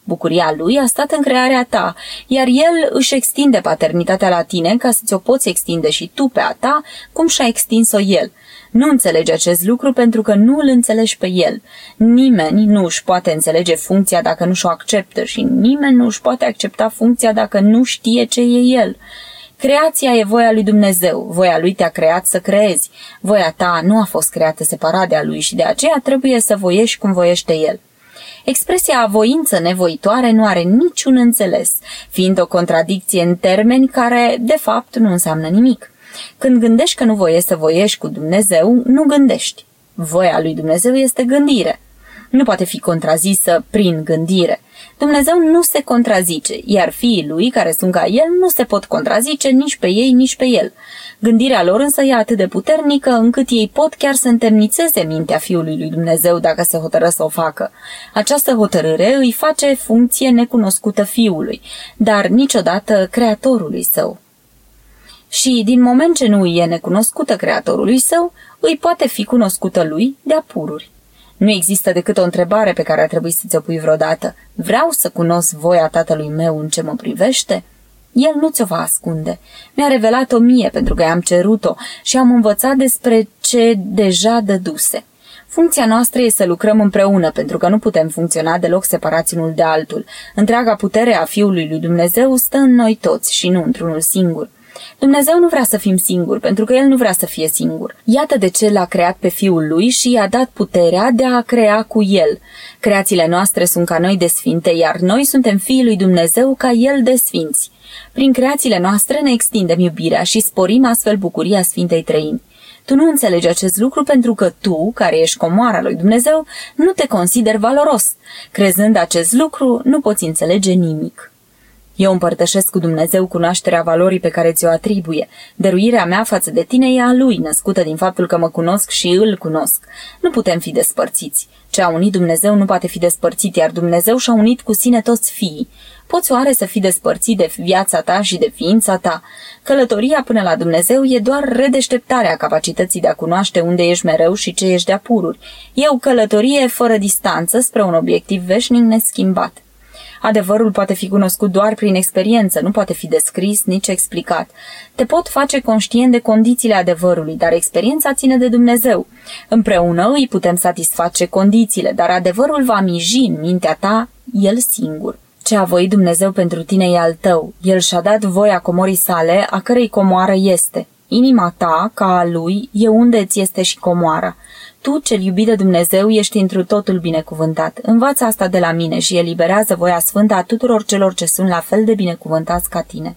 Bucuria lui a stat în crearea ta, iar el își extinde paternitatea la tine ca să ți-o poți extinde și tu pe a ta, cum și-a extins-o el. Nu înțelegi acest lucru pentru că nu îl înțelegi pe el. Nimeni nu își poate înțelege funcția dacă nu și-o acceptă și nimeni nu își poate accepta funcția dacă nu știe ce e el. Creația e voia lui Dumnezeu, voia lui te-a creat să creezi. Voia ta nu a fost creată separat de a lui și de aceea trebuie să voiești cum voiește el. Expresia voință nevoitoare nu are niciun înțeles, fiind o contradicție în termeni care, de fapt, nu înseamnă nimic. Când gândești că nu voiești să voiești cu Dumnezeu, nu gândești. Voia lui Dumnezeu este gândire. Nu poate fi contrazisă prin gândire. Dumnezeu nu se contrazice, iar fiii lui, care sunt ca el, nu se pot contrazice nici pe ei, nici pe el. Gândirea lor însă e atât de puternică încât ei pot chiar să întemnițeze mintea Fiului lui Dumnezeu dacă se hotără să o facă. Această hotărâre îi face funcție necunoscută Fiului, dar niciodată Creatorului său. Și din moment ce nu îi e necunoscută Creatorului său, îi poate fi cunoscută lui de-a pururi. Nu există decât o întrebare pe care ar trebui să ți-o pui vreodată. Vreau să cunosc voia Tatălui meu în ce mă privește? El nu ți-o va ascunde. Mi-a revelat-o mie pentru că i-am cerut-o și am învățat despre ce deja dăduse. Funcția noastră e să lucrăm împreună, pentru că nu putem funcționa deloc separați unul de altul. Întreaga putere a Fiului lui Dumnezeu stă în noi toți și nu într-unul singur. Dumnezeu nu vrea să fim singuri, pentru că El nu vrea să fie singur. Iată de ce L-a creat pe Fiul Lui și i-a dat puterea de a crea cu El. Creațiile noastre sunt ca noi de sfinte, iar noi suntem fiii lui Dumnezeu ca El de sfinți. Prin creațiile noastre ne extindem iubirea și sporim astfel bucuria Sfintei Trăimi. Tu nu înțelegi acest lucru pentru că tu, care ești comoara lui Dumnezeu, nu te consideri valoros. Crezând acest lucru, nu poți înțelege nimic. Eu împărtășesc cu Dumnezeu cunoașterea valorii pe care ți-o atribuie. Dăruirea mea față de tine e a Lui, născută din faptul că mă cunosc și îl cunosc. Nu putem fi despărțiți. Ce a unit Dumnezeu nu poate fi despărțit, iar Dumnezeu și-a unit cu sine toți fiii. Poți oare să fii despărțit de viața ta și de ființa ta? Călătoria până la Dumnezeu e doar redeșteptarea capacității de a cunoaște unde ești mereu și ce ești de-a pururi. E o călătorie fără distanță spre un obiectiv veșnic neschimbat. Adevărul poate fi cunoscut doar prin experiență, nu poate fi descris, nici explicat. Te pot face conștient de condițiile adevărului, dar experiența ține de Dumnezeu. Împreună îi putem satisface condițiile, dar adevărul va miji în mintea ta El singur. Ce a voit Dumnezeu pentru tine e al tău. El și-a dat voia comorii sale, a cărei comoară este. Inima ta, ca a Lui, e unde îți este și comoara. Tu, cel iubit de Dumnezeu, ești întru totul binecuvântat. Învață asta de la mine și eliberează voia sfântă a tuturor celor ce sunt la fel de binecuvântați ca tine.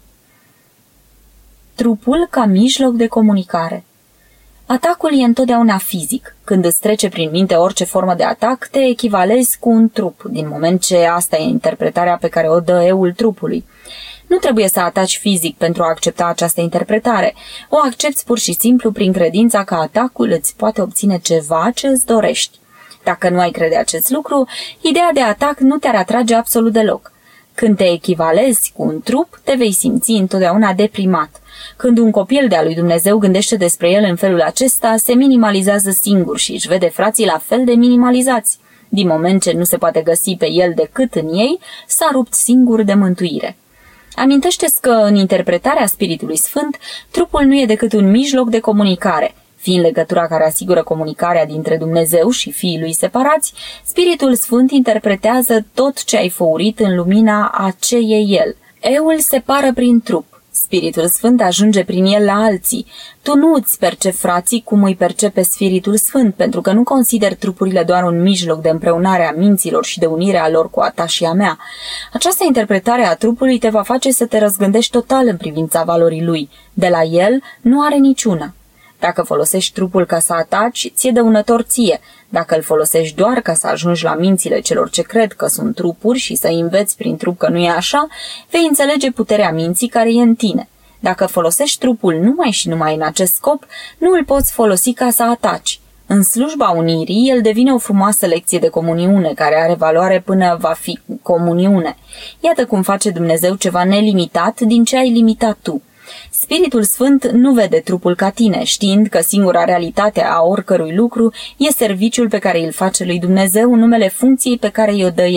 Trupul ca mijloc de comunicare. Atacul e întotdeauna fizic. Când îți trece prin minte orice formă de atac, te echivalezi cu un trup, din moment ce asta e interpretarea pe care o dă eul trupului. Nu trebuie să ataci fizic pentru a accepta această interpretare. O accepți pur și simplu prin credința că atacul îți poate obține ceva ce îți dorești. Dacă nu ai crede acest lucru, ideea de atac nu te-ar atrage absolut deloc. Când te echivalezi cu un trup, te vei simți întotdeauna deprimat. Când un copil de-a lui Dumnezeu gândește despre el în felul acesta, se minimalizează singur și își vede frații la fel de minimalizați. Din moment ce nu se poate găsi pe el decât în ei, s-a rupt singur de mântuire. Amintește-ți că în interpretarea Spiritului Sfânt, trupul nu e decât un mijloc de comunicare. Fiind legătura care asigură comunicarea dintre Dumnezeu și fiii lui separați, Spiritul Sfânt interpretează tot ce ai făurit în lumina a ce e El. Eul separă prin trup. Spiritul Sfânt ajunge prin el la alții. Tu nu îți percepi frații cum îi percepe Spiritul Sfânt, pentru că nu consideri trupurile doar un mijloc de împreunare a minților și de unire a lor cu a ta și a mea. Această interpretare a trupului te va face să te răzgândești total în privința valorii lui. De la el nu are niciuna. Dacă folosești trupul ca să ataci, ți-e dăunător ție. Dacă îl folosești doar ca să ajungi la mințile celor ce cred că sunt trupuri și să înveți prin trup că nu e așa, vei înțelege puterea minții care e în tine. Dacă folosești trupul numai și numai în acest scop, nu îl poți folosi ca să ataci. În slujba unirii, el devine o frumoasă lecție de comuniune, care are valoare până va fi comuniune. Iată cum face Dumnezeu ceva nelimitat din ce ai limitat tu. Spiritul Sfânt nu vede trupul ca tine, știind că singura realitate a oricărui lucru e serviciul pe care îl face lui Dumnezeu în numele funcției pe care i-o dă El.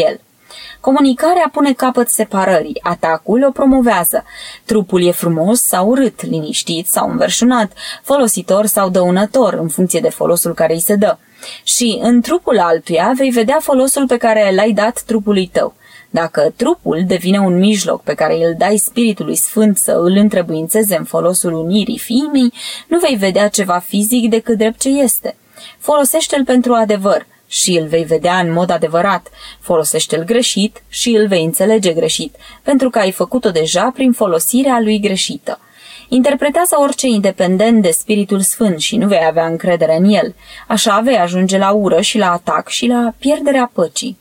Comunicarea pune capăt separării, atacul o promovează. Trupul e frumos sau urât, liniștit sau înverșunat, folositor sau dăunător, în funcție de folosul care îi se dă. Și în trupul altuia vei vedea folosul pe care l-ai dat trupului tău. Dacă trupul devine un mijloc pe care îl dai Spiritului Sfânt să îl întrebuințeze în folosul unirii fiimii, nu vei vedea ceva fizic decât drept ce este. Folosește-l pentru adevăr și îl vei vedea în mod adevărat. Folosește-l greșit și îl vei înțelege greșit, pentru că ai făcut-o deja prin folosirea lui greșită. Interpretează orice independent de Spiritul Sfânt și nu vei avea încredere în el. Așa vei ajunge la ură și la atac și la pierderea păcii.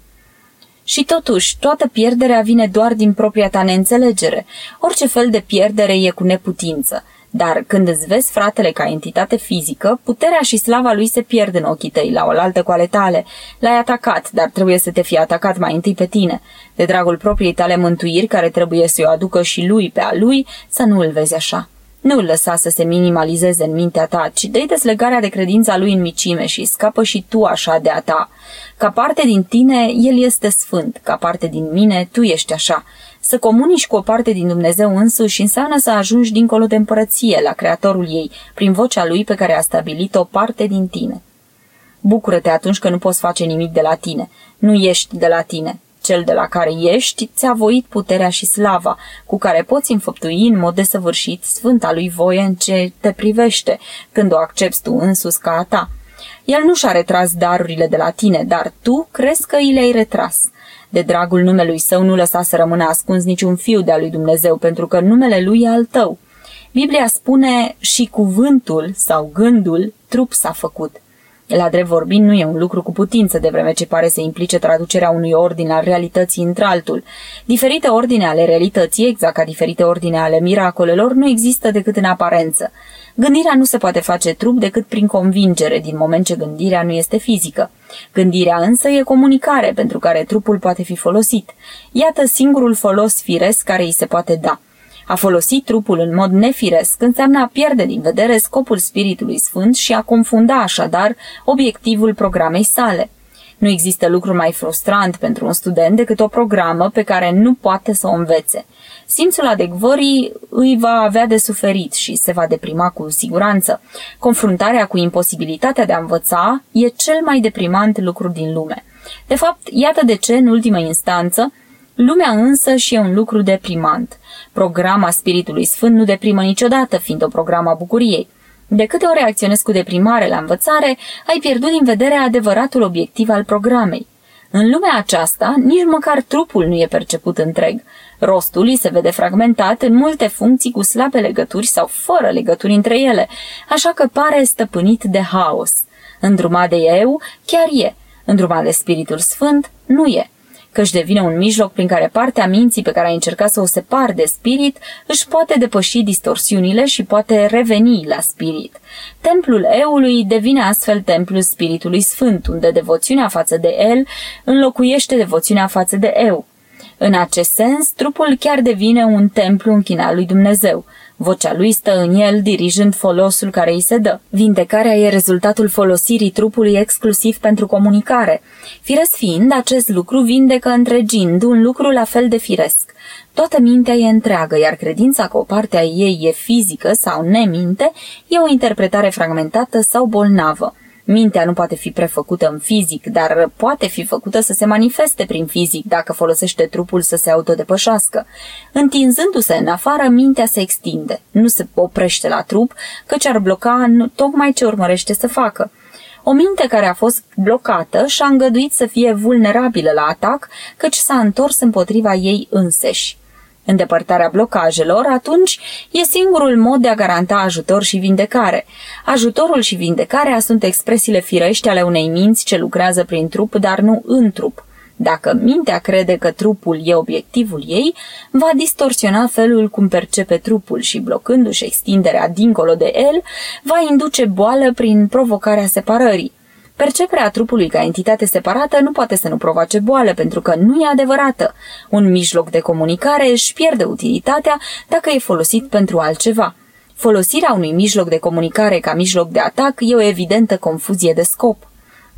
Și totuși, toată pierderea vine doar din propria ta neînțelegere. Orice fel de pierdere e cu neputință. Dar când îți vezi fratele ca entitate fizică, puterea și slava lui se pierd în ochii tăi, la oaltă cu ale tale. L-ai atacat, dar trebuie să te fie atacat mai întâi pe tine. De dragul propriei tale mântuiri, care trebuie să o aducă și lui pe a lui, să nu îl vezi așa. Nu îl lăsa să se minimalizeze în mintea ta, ci dă-i deslegarea de credința lui în micime și scapă și tu așa de a ta. Ca parte din tine, el este sfânt, ca parte din mine, tu ești așa. Să comunici cu o parte din Dumnezeu însuși înseamnă să ajungi dincolo de împărăție, la Creatorul ei, prin vocea lui pe care a stabilit o parte din tine. Bucură-te atunci că nu poți face nimic de la tine. Nu ești de la tine. Cel de la care ești ți-a voit puterea și slava, cu care poți înfăptui în mod desăvârșit sfânta lui voie în ce te privește, când o accepți tu însuți ca a ta. El nu și-a retras darurile de la tine, dar tu crezi că i le-ai retras. De dragul numelui său nu lăsa să rămână ascuns niciun fiu de-a lui Dumnezeu, pentru că numele lui e al tău. Biblia spune și cuvântul sau gândul trup s-a făcut. La drept vorbind, nu e un lucru cu putință, de vreme ce pare să implice traducerea unui ordin al realității într-altul. Diferite ordine ale realității, exact ca diferite ordine ale miracolelor, nu există decât în aparență. Gândirea nu se poate face trup decât prin convingere, din moment ce gândirea nu este fizică. Gândirea însă e comunicare, pentru care trupul poate fi folosit. Iată singurul folos firesc care îi se poate da. A folosi trupul în mod nefiresc înseamnă a pierde din vedere scopul Spiritului Sfânt și a confunda așadar obiectivul programei sale. Nu există lucru mai frustrant pentru un student decât o programă pe care nu poate să o învețe. Simțul adecvării îi va avea de suferit și se va deprima cu siguranță. Confruntarea cu imposibilitatea de a învăța e cel mai deprimant lucru din lume. De fapt, iată de ce, în ultimă instanță, lumea însă și e un lucru deprimant. Programa Spiritului Sfânt nu deprimă niciodată, fiind o programă a bucuriei. De câte ori reacționezi cu deprimare la învățare, ai pierdut din vedere adevăratul obiectiv al programei. În lumea aceasta, nici măcar trupul nu e perceput întreg. Rostul îi se vede fragmentat în multe funcții cu slabe legături sau fără legături între ele, așa că pare stăpânit de haos. Îndrumat de eu, chiar e. Îndrumat de Spiritul Sfânt, nu e. Căci devine un mijloc prin care partea minții pe care ai încercat să o separi de spirit își poate depăși distorsiunile și poate reveni la spirit. Templul eului devine astfel templul Spiritului Sfânt, unde devoțiunea față de el înlocuiește devoțiunea față de eu. În acest sens, trupul chiar devine un templu închinat lui Dumnezeu. Vocea lui stă în el, dirijând folosul care îi se dă. Vindecarea e rezultatul folosirii trupului exclusiv pentru comunicare. Firesc fiind, acest lucru vindecă întregind un lucru la fel de firesc. Toată mintea e întreagă, iar credința că o parte a ei e fizică sau neminte e o interpretare fragmentată sau bolnavă. Mintea nu poate fi prefăcută în fizic, dar poate fi făcută să se manifeste prin fizic dacă folosește trupul să se autodepășească. Întinzându-se în afară, mintea se extinde. Nu se oprește la trup, căci ar bloca tocmai ce urmărește să facă. O minte care a fost blocată și-a îngăduit să fie vulnerabilă la atac, căci s-a întors împotriva ei înseși. Îndepărtarea blocajelor, atunci, e singurul mod de a garanta ajutor și vindecare. Ajutorul și vindecarea sunt expresiile firești ale unei minți ce lucrează prin trup, dar nu în trup. Dacă mintea crede că trupul e obiectivul ei, va distorsiona felul cum percepe trupul și, blocându-și extinderea dincolo de el, va induce boală prin provocarea separării. Perceperea trupului ca entitate separată nu poate să nu provoace boală, pentru că nu e adevărată. Un mijloc de comunicare își pierde utilitatea dacă e folosit pentru altceva. Folosirea unui mijloc de comunicare ca mijloc de atac e o evidentă confuzie de scop.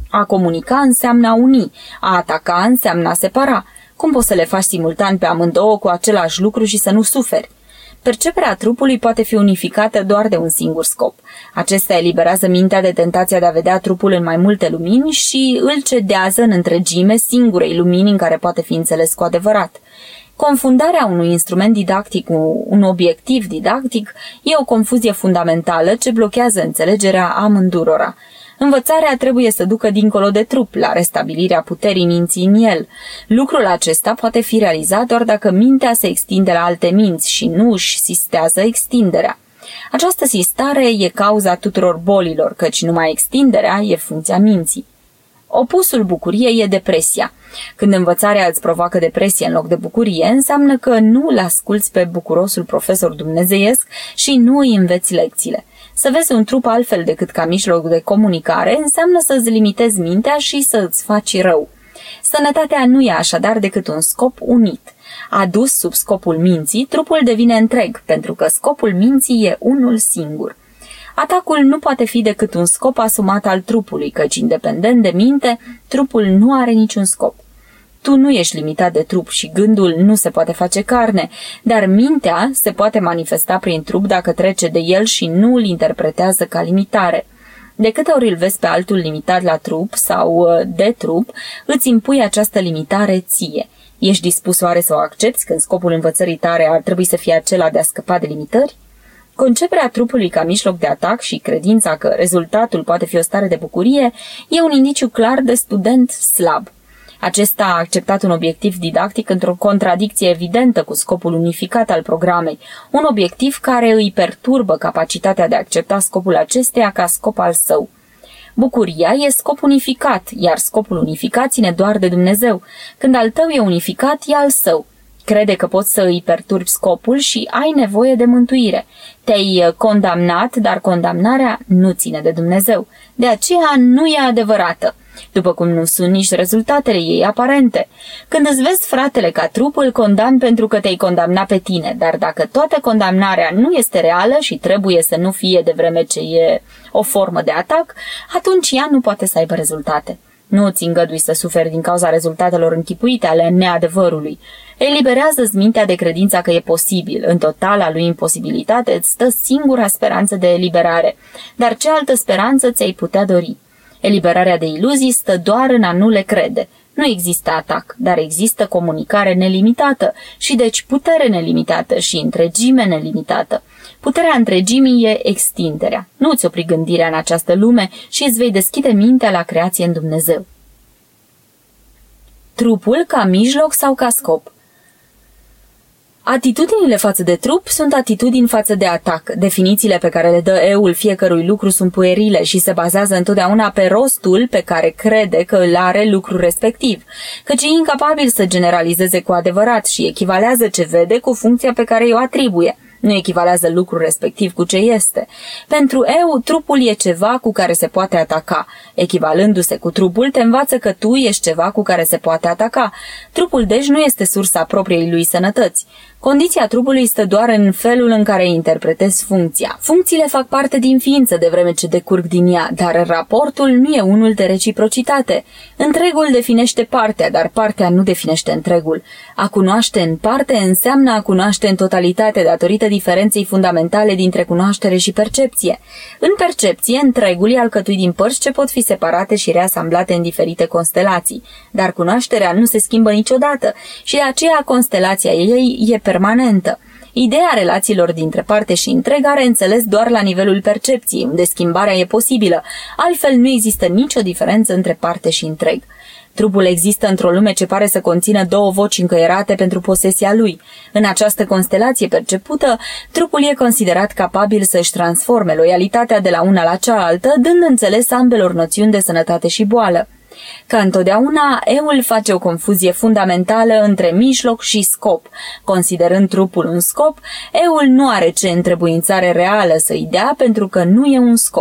A comunica înseamnă a uni, a ataca înseamnă a separa. Cum poți să le faci simultan pe amândouă cu același lucru și să nu suferi? Perceperea trupului poate fi unificată doar de un singur scop. Acesta eliberează mintea de tentația de a vedea trupul în mai multe lumini și îl cedează în întregime singurei lumini în care poate fi înțeles cu adevărat. Confundarea unui instrument didactic cu un obiectiv didactic e o confuzie fundamentală ce blochează înțelegerea amândurora. Învățarea trebuie să ducă dincolo de trup, la restabilirea puterii minții în el. Lucrul acesta poate fi realizat doar dacă mintea se extinde la alte minți și nu își sistează extinderea. Această sistare e cauza tuturor bolilor, căci numai extinderea e funcția minții. Opusul bucuriei e depresia. Când învățarea îți provoacă depresie în loc de bucurie, înseamnă că nu îl asculți pe bucurosul profesor dumnezeiesc și nu îi înveți lecțiile. Să vezi un trup altfel decât ca mijloc de comunicare înseamnă să îți limitezi mintea și să îți faci rău. Sănătatea nu e așadar decât un scop unit. Adus sub scopul minții, trupul devine întreg, pentru că scopul minții e unul singur. Atacul nu poate fi decât un scop asumat al trupului, căci, independent de minte, trupul nu are niciun scop. Tu nu ești limitat de trup și gândul nu se poate face carne, dar mintea se poate manifesta prin trup dacă trece de el și nu îl interpretează ca limitare. De câte ori îl vezi pe altul limitat la trup sau de trup, îți impui această limitare ție. Ești dispus oare să o accepți când scopul învățării tare ar trebui să fie acela de a scăpa de limitări? Conceperea trupului ca mijloc de atac și credința că rezultatul poate fi o stare de bucurie e un indiciu clar de student slab. Acesta a acceptat un obiectiv didactic într-o contradicție evidentă cu scopul unificat al programei, un obiectiv care îi perturbă capacitatea de a accepta scopul acesteia ca scop al său. Bucuria e scop unificat, iar scopul unificat ține doar de Dumnezeu. Când al tău e unificat, e al său. Crede că poți să îi perturbi scopul și ai nevoie de mântuire. Te-ai condamnat, dar condamnarea nu ține de Dumnezeu. De aceea nu e adevărată, după cum nu sunt nici rezultatele ei aparente. Când îți vezi fratele ca trup, îl condamni pentru că te-ai condamnat pe tine, dar dacă toată condamnarea nu este reală și trebuie să nu fie de vreme ce e o formă de atac, atunci ea nu poate să aibă rezultate. Nu îți îngădui să suferi din cauza rezultatelor închipuite ale neadevărului. Eliberează-ți mintea de credința că e posibil. În totala lui imposibilitate îți stă singura speranță de eliberare. Dar ce altă speranță ți-ai putea dori? Eliberarea de iluzii stă doar în a nu le crede. Nu există atac, dar există comunicare nelimitată și deci putere nelimitată și întregime nelimitată. Puterea întregimii e extinderea. Nu îți opri gândirea în această lume și îți vei deschide mintea la creație în Dumnezeu. Trupul ca mijloc sau ca scop? Atitudinile față de trup sunt atitudini față de atac. Definițiile pe care le dă eul fiecărui lucru sunt puerile și se bazează întotdeauna pe rostul pe care crede că îl are lucrul respectiv, căci e incapabil să generalizeze cu adevărat și echivalează ce vede cu funcția pe care o atribuie. Nu echivalează lucrul respectiv cu ce este. Pentru eu, trupul e ceva cu care se poate ataca. Echivalându-se cu trupul, te învață că tu ești ceva cu care se poate ataca. Trupul, deci, nu este sursa propriei lui sănătăți. Condiția trupului stă doar în felul în care interpretezi funcția. Funcțiile fac parte din ființă de vreme ce decurg din ea, dar raportul nu e unul de reciprocitate. Întregul definește partea, dar partea nu definește întregul. A cunoaște în parte înseamnă a cunoaște în totalitate datorită diferenței fundamentale dintre cunoaștere și percepție. În percepție, întregul e alcătuit din părți ce pot fi separate și reasamblate în diferite constelații, dar cunoașterea nu se schimbă niciodată și de aceea constelația ei e permanentă. Ideea relațiilor dintre parte și întreg are înțeles doar la nivelul percepției, unde schimbarea e posibilă, altfel nu există nicio diferență între parte și întreg. Trupul există într-o lume ce pare să conțină două voci încăierate pentru posesia lui. În această constelație percepută, trupul e considerat capabil să-și transforme loialitatea de la una la cealaltă, dând înțeles ambelor noțiuni de sănătate și boală. Ca întotdeauna, eul face o confuzie fundamentală între mijloc și scop. Considerând trupul un scop, eul nu are ce întrebuințare reală să-i dea pentru că nu e un scop.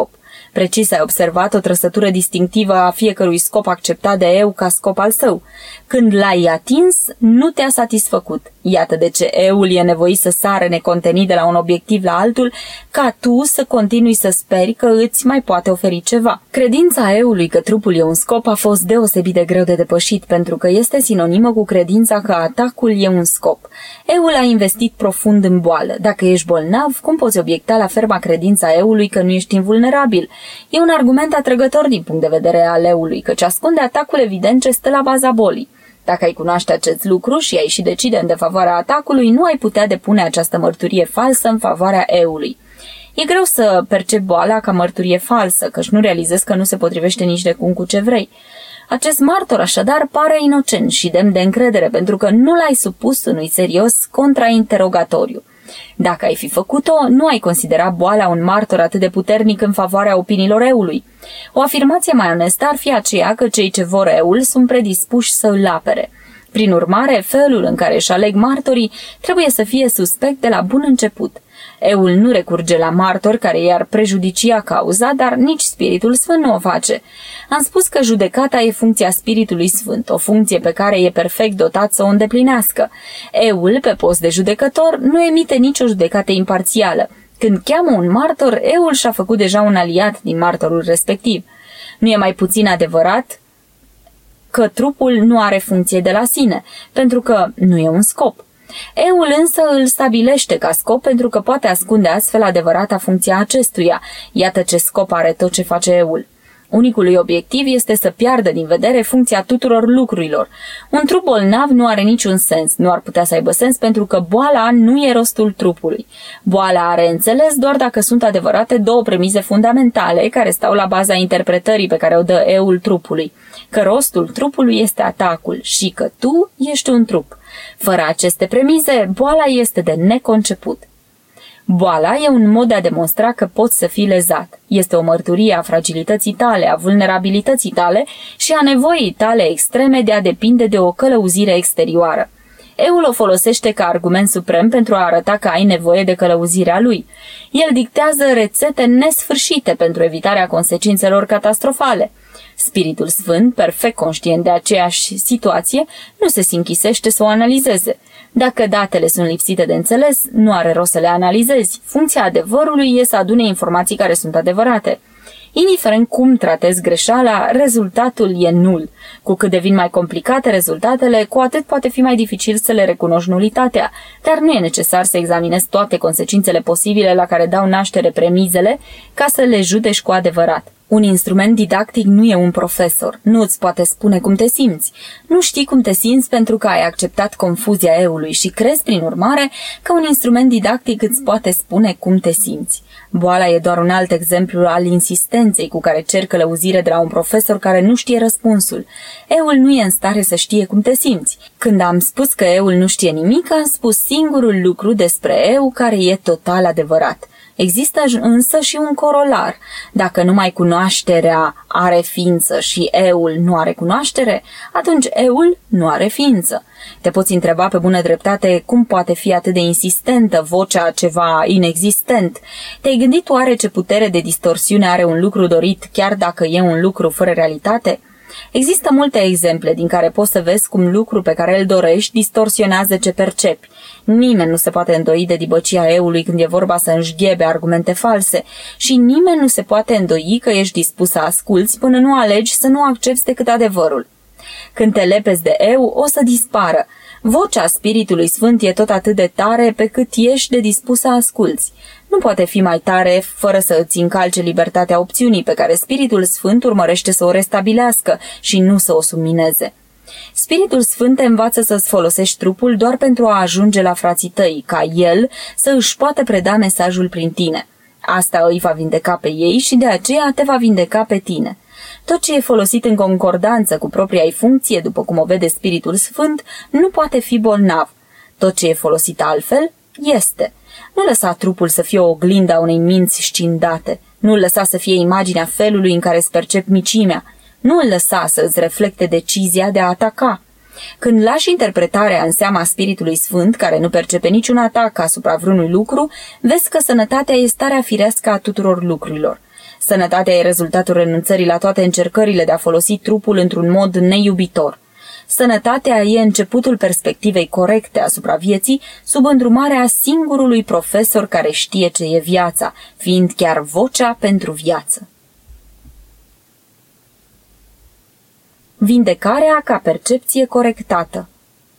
Precis ai observat o trăsătură distinctivă a fiecărui scop acceptat de eu ca scop al său. Când l-ai atins, nu te-a satisfăcut. Iată de ce eul e nevoit să sară necontenit de la un obiectiv la altul, ca tu să continui să speri că îți mai poate oferi ceva. Credința eului că trupul e un scop a fost deosebit de greu de depășit, pentru că este sinonimă cu credința că atacul e un scop. Eul a investit profund în boală. Dacă ești bolnav, cum poți obiecta la ferma credința eului că nu ești invulnerabil? E un argument atrăgător din punct de vedere al eului, căci ascunde atacul evident ce stă la baza bolii. Dacă ai cunoaște acest lucru și ai și decide în defavoarea atacului, nu ai putea depune această mărturie falsă în favoarea eului. E greu să percepi boala ca mărturie falsă, căci nu realizezi că nu se potrivește nici de cum cu ce vrei. Acest martor așadar pare inocent și demn de încredere, pentru că nu l-ai supus unui serios contrainterogatoriu. Dacă ai fi făcut-o, nu ai considera boala un martor atât de puternic în favoarea opiniilor eului. O afirmație mai onestă ar fi aceea că cei ce vor eul sunt predispuși să îl apere. Prin urmare, felul în care își aleg martorii trebuie să fie suspect de la bun început. Eul nu recurge la martori care i-ar prejudicia cauza, dar nici Spiritul Sfânt nu o face. Am spus că judecata e funcția Spiritului Sfânt, o funcție pe care e perfect dotat să o îndeplinească. Eul, pe post de judecător, nu emite nicio judecată imparțială. Când cheamă un martor, eul și-a făcut deja un aliat din martorul respectiv. Nu e mai puțin adevărat că trupul nu are funcție de la sine, pentru că nu e un scop. Eul însă îl stabilește ca scop pentru că poate ascunde astfel adevărata funcția acestuia. Iată ce scop are tot ce face eul. Unicului obiectiv este să piardă din vedere funcția tuturor lucrurilor. Un trup bolnav nu are niciun sens, nu ar putea să aibă sens pentru că boala nu e rostul trupului. Boala are înțeles doar dacă sunt adevărate două premize fundamentale care stau la baza interpretării pe care o dă eul trupului, că rostul trupului este atacul și că tu ești un trup. Fără aceste premize, boala este de neconceput. Boala e un mod de a demonstra că poți să fii lezat. Este o mărturie a fragilității tale, a vulnerabilității tale și a nevoii tale extreme de a depinde de o călăuzire exterioară. Eul o folosește ca argument suprem pentru a arăta că ai nevoie de călăuzirea lui. El dictează rețete nesfârșite pentru evitarea consecințelor catastrofale. Spiritul Sfânt, perfect conștient de aceeași situație, nu se sinchisește să o analizeze. Dacă datele sunt lipsite de înțeles, nu are rost să le analizezi. Funcția adevărului e să adune informații care sunt adevărate. Indiferent cum tratezi greșeala, rezultatul e nul. Cu cât devin mai complicate rezultatele, cu atât poate fi mai dificil să le recunoști nulitatea, dar nu e necesar să examinezi toate consecințele posibile la care dau naștere premizele ca să le judești cu adevărat. Un instrument didactic nu e un profesor, nu îți poate spune cum te simți. Nu știi cum te simți pentru că ai acceptat confuzia eului și crezi, prin urmare, că un instrument didactic îți poate spune cum te simți. Boala e doar un alt exemplu al insistenței cu care cer călăuzire de la un profesor care nu știe răspunsul. Eul nu e în stare să știe cum te simți. Când am spus că eul nu știe nimic, am spus singurul lucru despre eu care e total adevărat. Există însă și un corolar. Dacă numai cunoașterea are ființă și eul nu are cunoaștere, atunci eul nu are ființă. Te poți întreba pe bună dreptate cum poate fi atât de insistentă vocea ceva inexistent. Te-ai gândit oare ce putere de distorsiune are un lucru dorit chiar dacă e un lucru fără realitate? Există multe exemple din care poți să vezi cum lucru pe care îl dorești distorsionează ce percepi. Nimeni nu se poate îndoi de dibăcia eului când e vorba să înșghebe argumente false și nimeni nu se poate îndoi că ești dispus să asculți până nu alegi să nu accepți decât adevărul. Când te lepezi de eu, o să dispară. Vocea Spiritului Sfânt e tot atât de tare pe cât ești de dispus să asculți. Nu poate fi mai tare fără să îți încalce libertatea opțiunii pe care Spiritul Sfânt urmărește să o restabilească și nu să o submineze. Spiritul Sfânt te învață să-ți folosești trupul doar pentru a ajunge la frații tăi, ca el să își poată preda mesajul prin tine. Asta îi va vindeca pe ei și de aceea te va vindeca pe tine. Tot ce e folosit în concordanță cu propria-i funcție, după cum o vede Spiritul Sfânt, nu poate fi bolnav. Tot ce e folosit altfel, este. Nu lăsa trupul să fie o oglindă a unei minți scindate. Nu lăsa să fie imaginea felului în care îți percepi micimea. Nu îl lăsa să îți reflecte decizia de a ataca. Când lași interpretarea în seama Spiritului Sfânt, care nu percepe niciun atac asupra vreunui lucru, vezi că sănătatea e starea firească a tuturor lucrurilor. Sănătatea e rezultatul renunțării la toate încercările de a folosi trupul într-un mod neiubitor. Sănătatea e începutul perspectivei corecte asupra vieții sub îndrumarea singurului profesor care știe ce e viața, fiind chiar vocea pentru viață. Vindecarea ca percepție corectată.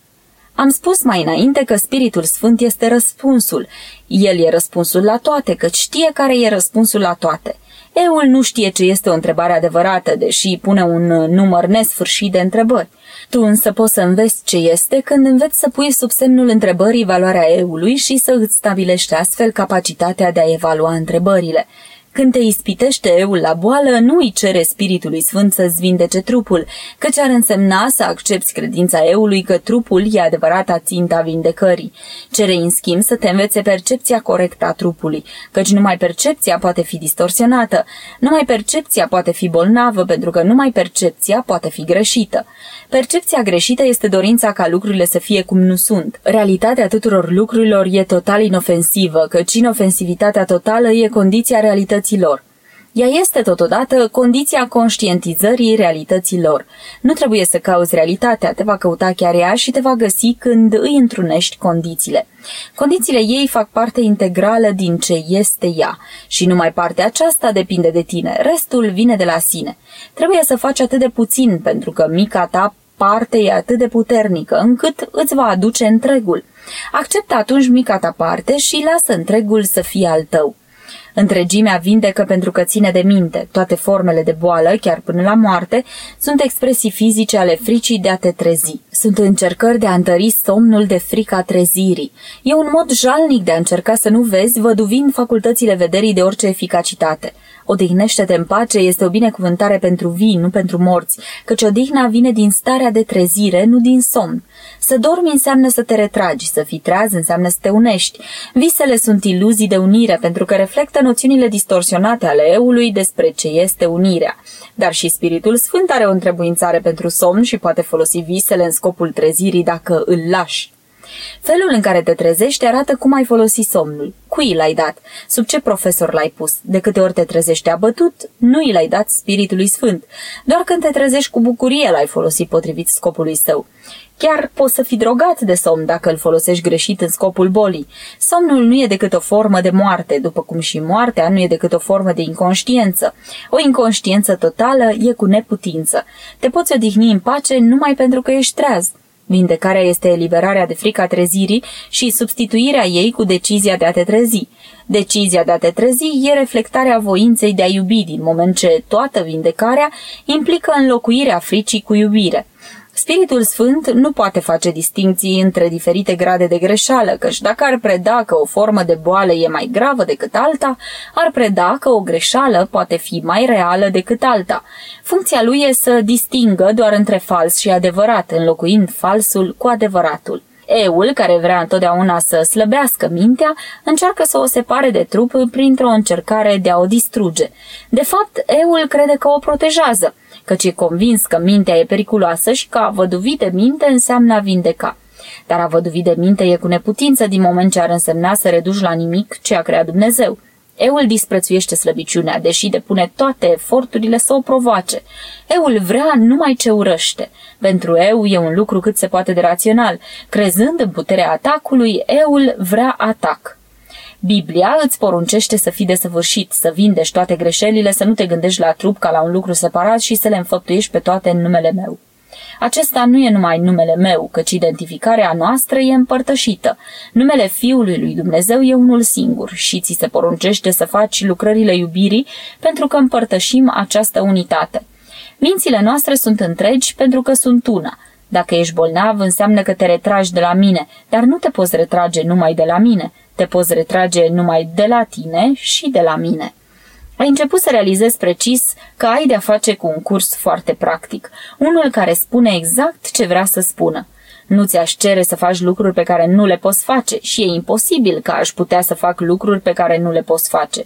Am spus mai înainte că Spiritul Sfânt este răspunsul. El e răspunsul la toate, căci știe care e răspunsul la toate. Eul nu știe ce este o întrebare adevărată, deși pune un număr nesfârșit de întrebări. Tu însă poți să înveți ce este când înveți să pui sub semnul întrebării valoarea eului și să îți stabilești astfel capacitatea de a evalua întrebările. Când te ispitește eul la boală, nu îi cere Spiritului Sfânt să-ți vindece trupul, căci ar însemna să accepți credința eului că trupul e adevărata ținta vindecării. Cere în schimb să te învețe percepția corectă a trupului, căci numai percepția poate fi distorsionată, numai percepția poate fi bolnavă, pentru că numai percepția poate fi greșită. Percepția greșită este dorința ca lucrurile să fie cum nu sunt. Realitatea tuturor lucrurilor e total inofensivă, căci inofensivitatea totală e condiția realității lor. Ea este totodată condiția conștientizării realității lor. Nu trebuie să cauți realitatea, te va căuta chiar ea și te va găsi când îi întrunești condițiile. Condițiile ei fac parte integrală din ce este ea și numai partea aceasta depinde de tine, restul vine de la sine. Trebuie să faci atât de puțin pentru că mica ta parte e atât de puternică încât îți va aduce întregul. Acceptă atunci mica ta parte și lasă întregul să fie al tău. Întregimea vindecă pentru că ține de minte. Toate formele de boală, chiar până la moarte, sunt expresii fizice ale fricii de a te trezi. Sunt încercări de a întări somnul de frica trezirii. E un mod jalnic de a încerca să nu vezi, văduvind facultățile vederii de orice eficacitate. Odihnește-te în pace este o binecuvântare pentru vii, nu pentru morți, căci odihna vine din starea de trezire, nu din somn. Să dormi înseamnă să te retragi, să fii treaz înseamnă să te unești. Visele sunt iluzii de unire, pentru că reflectă noțiunile distorsionate ale eului despre ce este unirea. Dar și Spiritul Sfânt are o întrebuințare pentru somn și poate folosi visele în scopul trezirii dacă îl lași. Felul în care te trezești arată cum ai folosit somnul. Cui l-ai dat? Sub ce profesor l-ai pus? De câte ori te trezești abătut, nu i l-ai dat Spiritului Sfânt. Doar când te trezești cu bucurie l-ai folosit potrivit scopului său. Chiar poți să fii drogat de somn dacă îl folosești greșit în scopul bolii. Somnul nu e decât o formă de moarte, după cum și moartea nu e decât o formă de inconștiență. O inconștiență totală e cu neputință. Te poți odihni în pace numai pentru că ești treaz. Vindecarea este eliberarea de frica trezirii și substituirea ei cu decizia de a te trezi. Decizia de a te trezi e reflectarea voinței de a iubi, din moment ce toată vindecarea implică înlocuirea fricii cu iubire. Spiritul Sfânt nu poate face distincții între diferite grade de greșeală, căci dacă ar preda că o formă de boală e mai gravă decât alta, ar preda că o greșeală poate fi mai reală decât alta. Funcția lui e să distingă doar între fals și adevărat, înlocuind falsul cu adevăratul. Eul, care vrea întotdeauna să slăbească mintea, încearcă să o separe de trup printr-o încercare de a o distruge. De fapt, eul crede că o protejează, căci e convins că mintea e periculoasă și că a văduvi de minte înseamnă a vindeca. Dar a văduvi de minte e cu neputință din moment ce ar însemna să reduci la nimic ce a creat Dumnezeu. Eul disprețuiește slăbiciunea, deși depune toate eforturile să o provoace. Eul vrea numai ce urăște. Pentru eu e un lucru cât se poate de rațional. Crezând în puterea atacului, eul vrea atac. Biblia îți poruncește să fii desăvârșit, să vindești toate greșelile, să nu te gândești la trup ca la un lucru separat și să le înfăptuiești pe toate în numele meu. Acesta nu e numai numele meu, căci identificarea noastră e împărtășită. Numele Fiului lui Dumnezeu e unul singur și ți se poruncește să faci lucrările iubirii pentru că împărtășim această unitate. Mințile noastre sunt întregi pentru că sunt una. Dacă ești bolnav, înseamnă că te retragi de la mine, dar nu te poți retrage numai de la mine. Te poți retrage numai de la tine și de la mine. Ai început să realizezi precis că ai de-a face cu un curs foarte practic, unul care spune exact ce vrea să spună. Nu ți-aș cere să faci lucruri pe care nu le poți face și e imposibil că aș putea să fac lucruri pe care nu le poți face.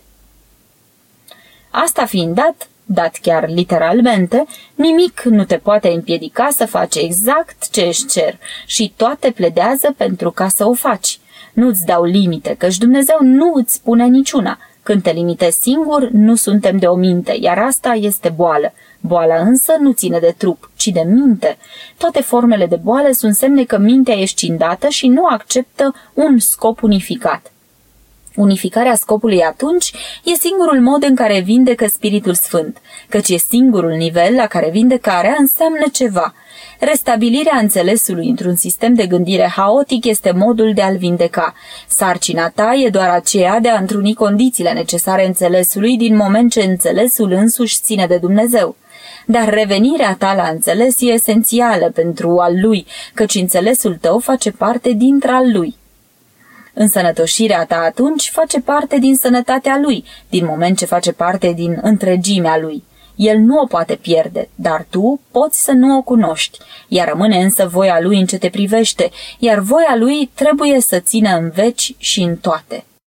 Asta fiind dat, dat chiar literalmente, nimic nu te poate împiedica să faci exact ce își cer și toate pledează pentru ca să o faci. Nu-ți dau limite, căci Dumnezeu nu îți spune niciuna. Când te limitezi singur, nu suntem de o minte, iar asta este boală. Boala însă nu ține de trup, ci de minte. Toate formele de boală sunt semne că mintea e scindată și nu acceptă un scop unificat. Unificarea scopului atunci e singurul mod în care vindecă Spiritul Sfânt, căci e singurul nivel la care vindecarea înseamnă ceva. Restabilirea înțelesului într-un sistem de gândire haotic este modul de a-l vindeca. Sarcina ta e doar aceea de a întruni condițiile necesare înțelesului din moment ce înțelesul însuși ține de Dumnezeu. Dar revenirea ta la înțeles e esențială pentru al lui, căci înțelesul tău face parte dintre-al lui. Însănătoșirea ta atunci face parte din sănătatea lui, din moment ce face parte din întregimea lui. El nu o poate pierde, dar tu poți să nu o cunoști, iar rămâne însă voia lui în ce te privește, iar voia lui trebuie să țină în veci și în toate.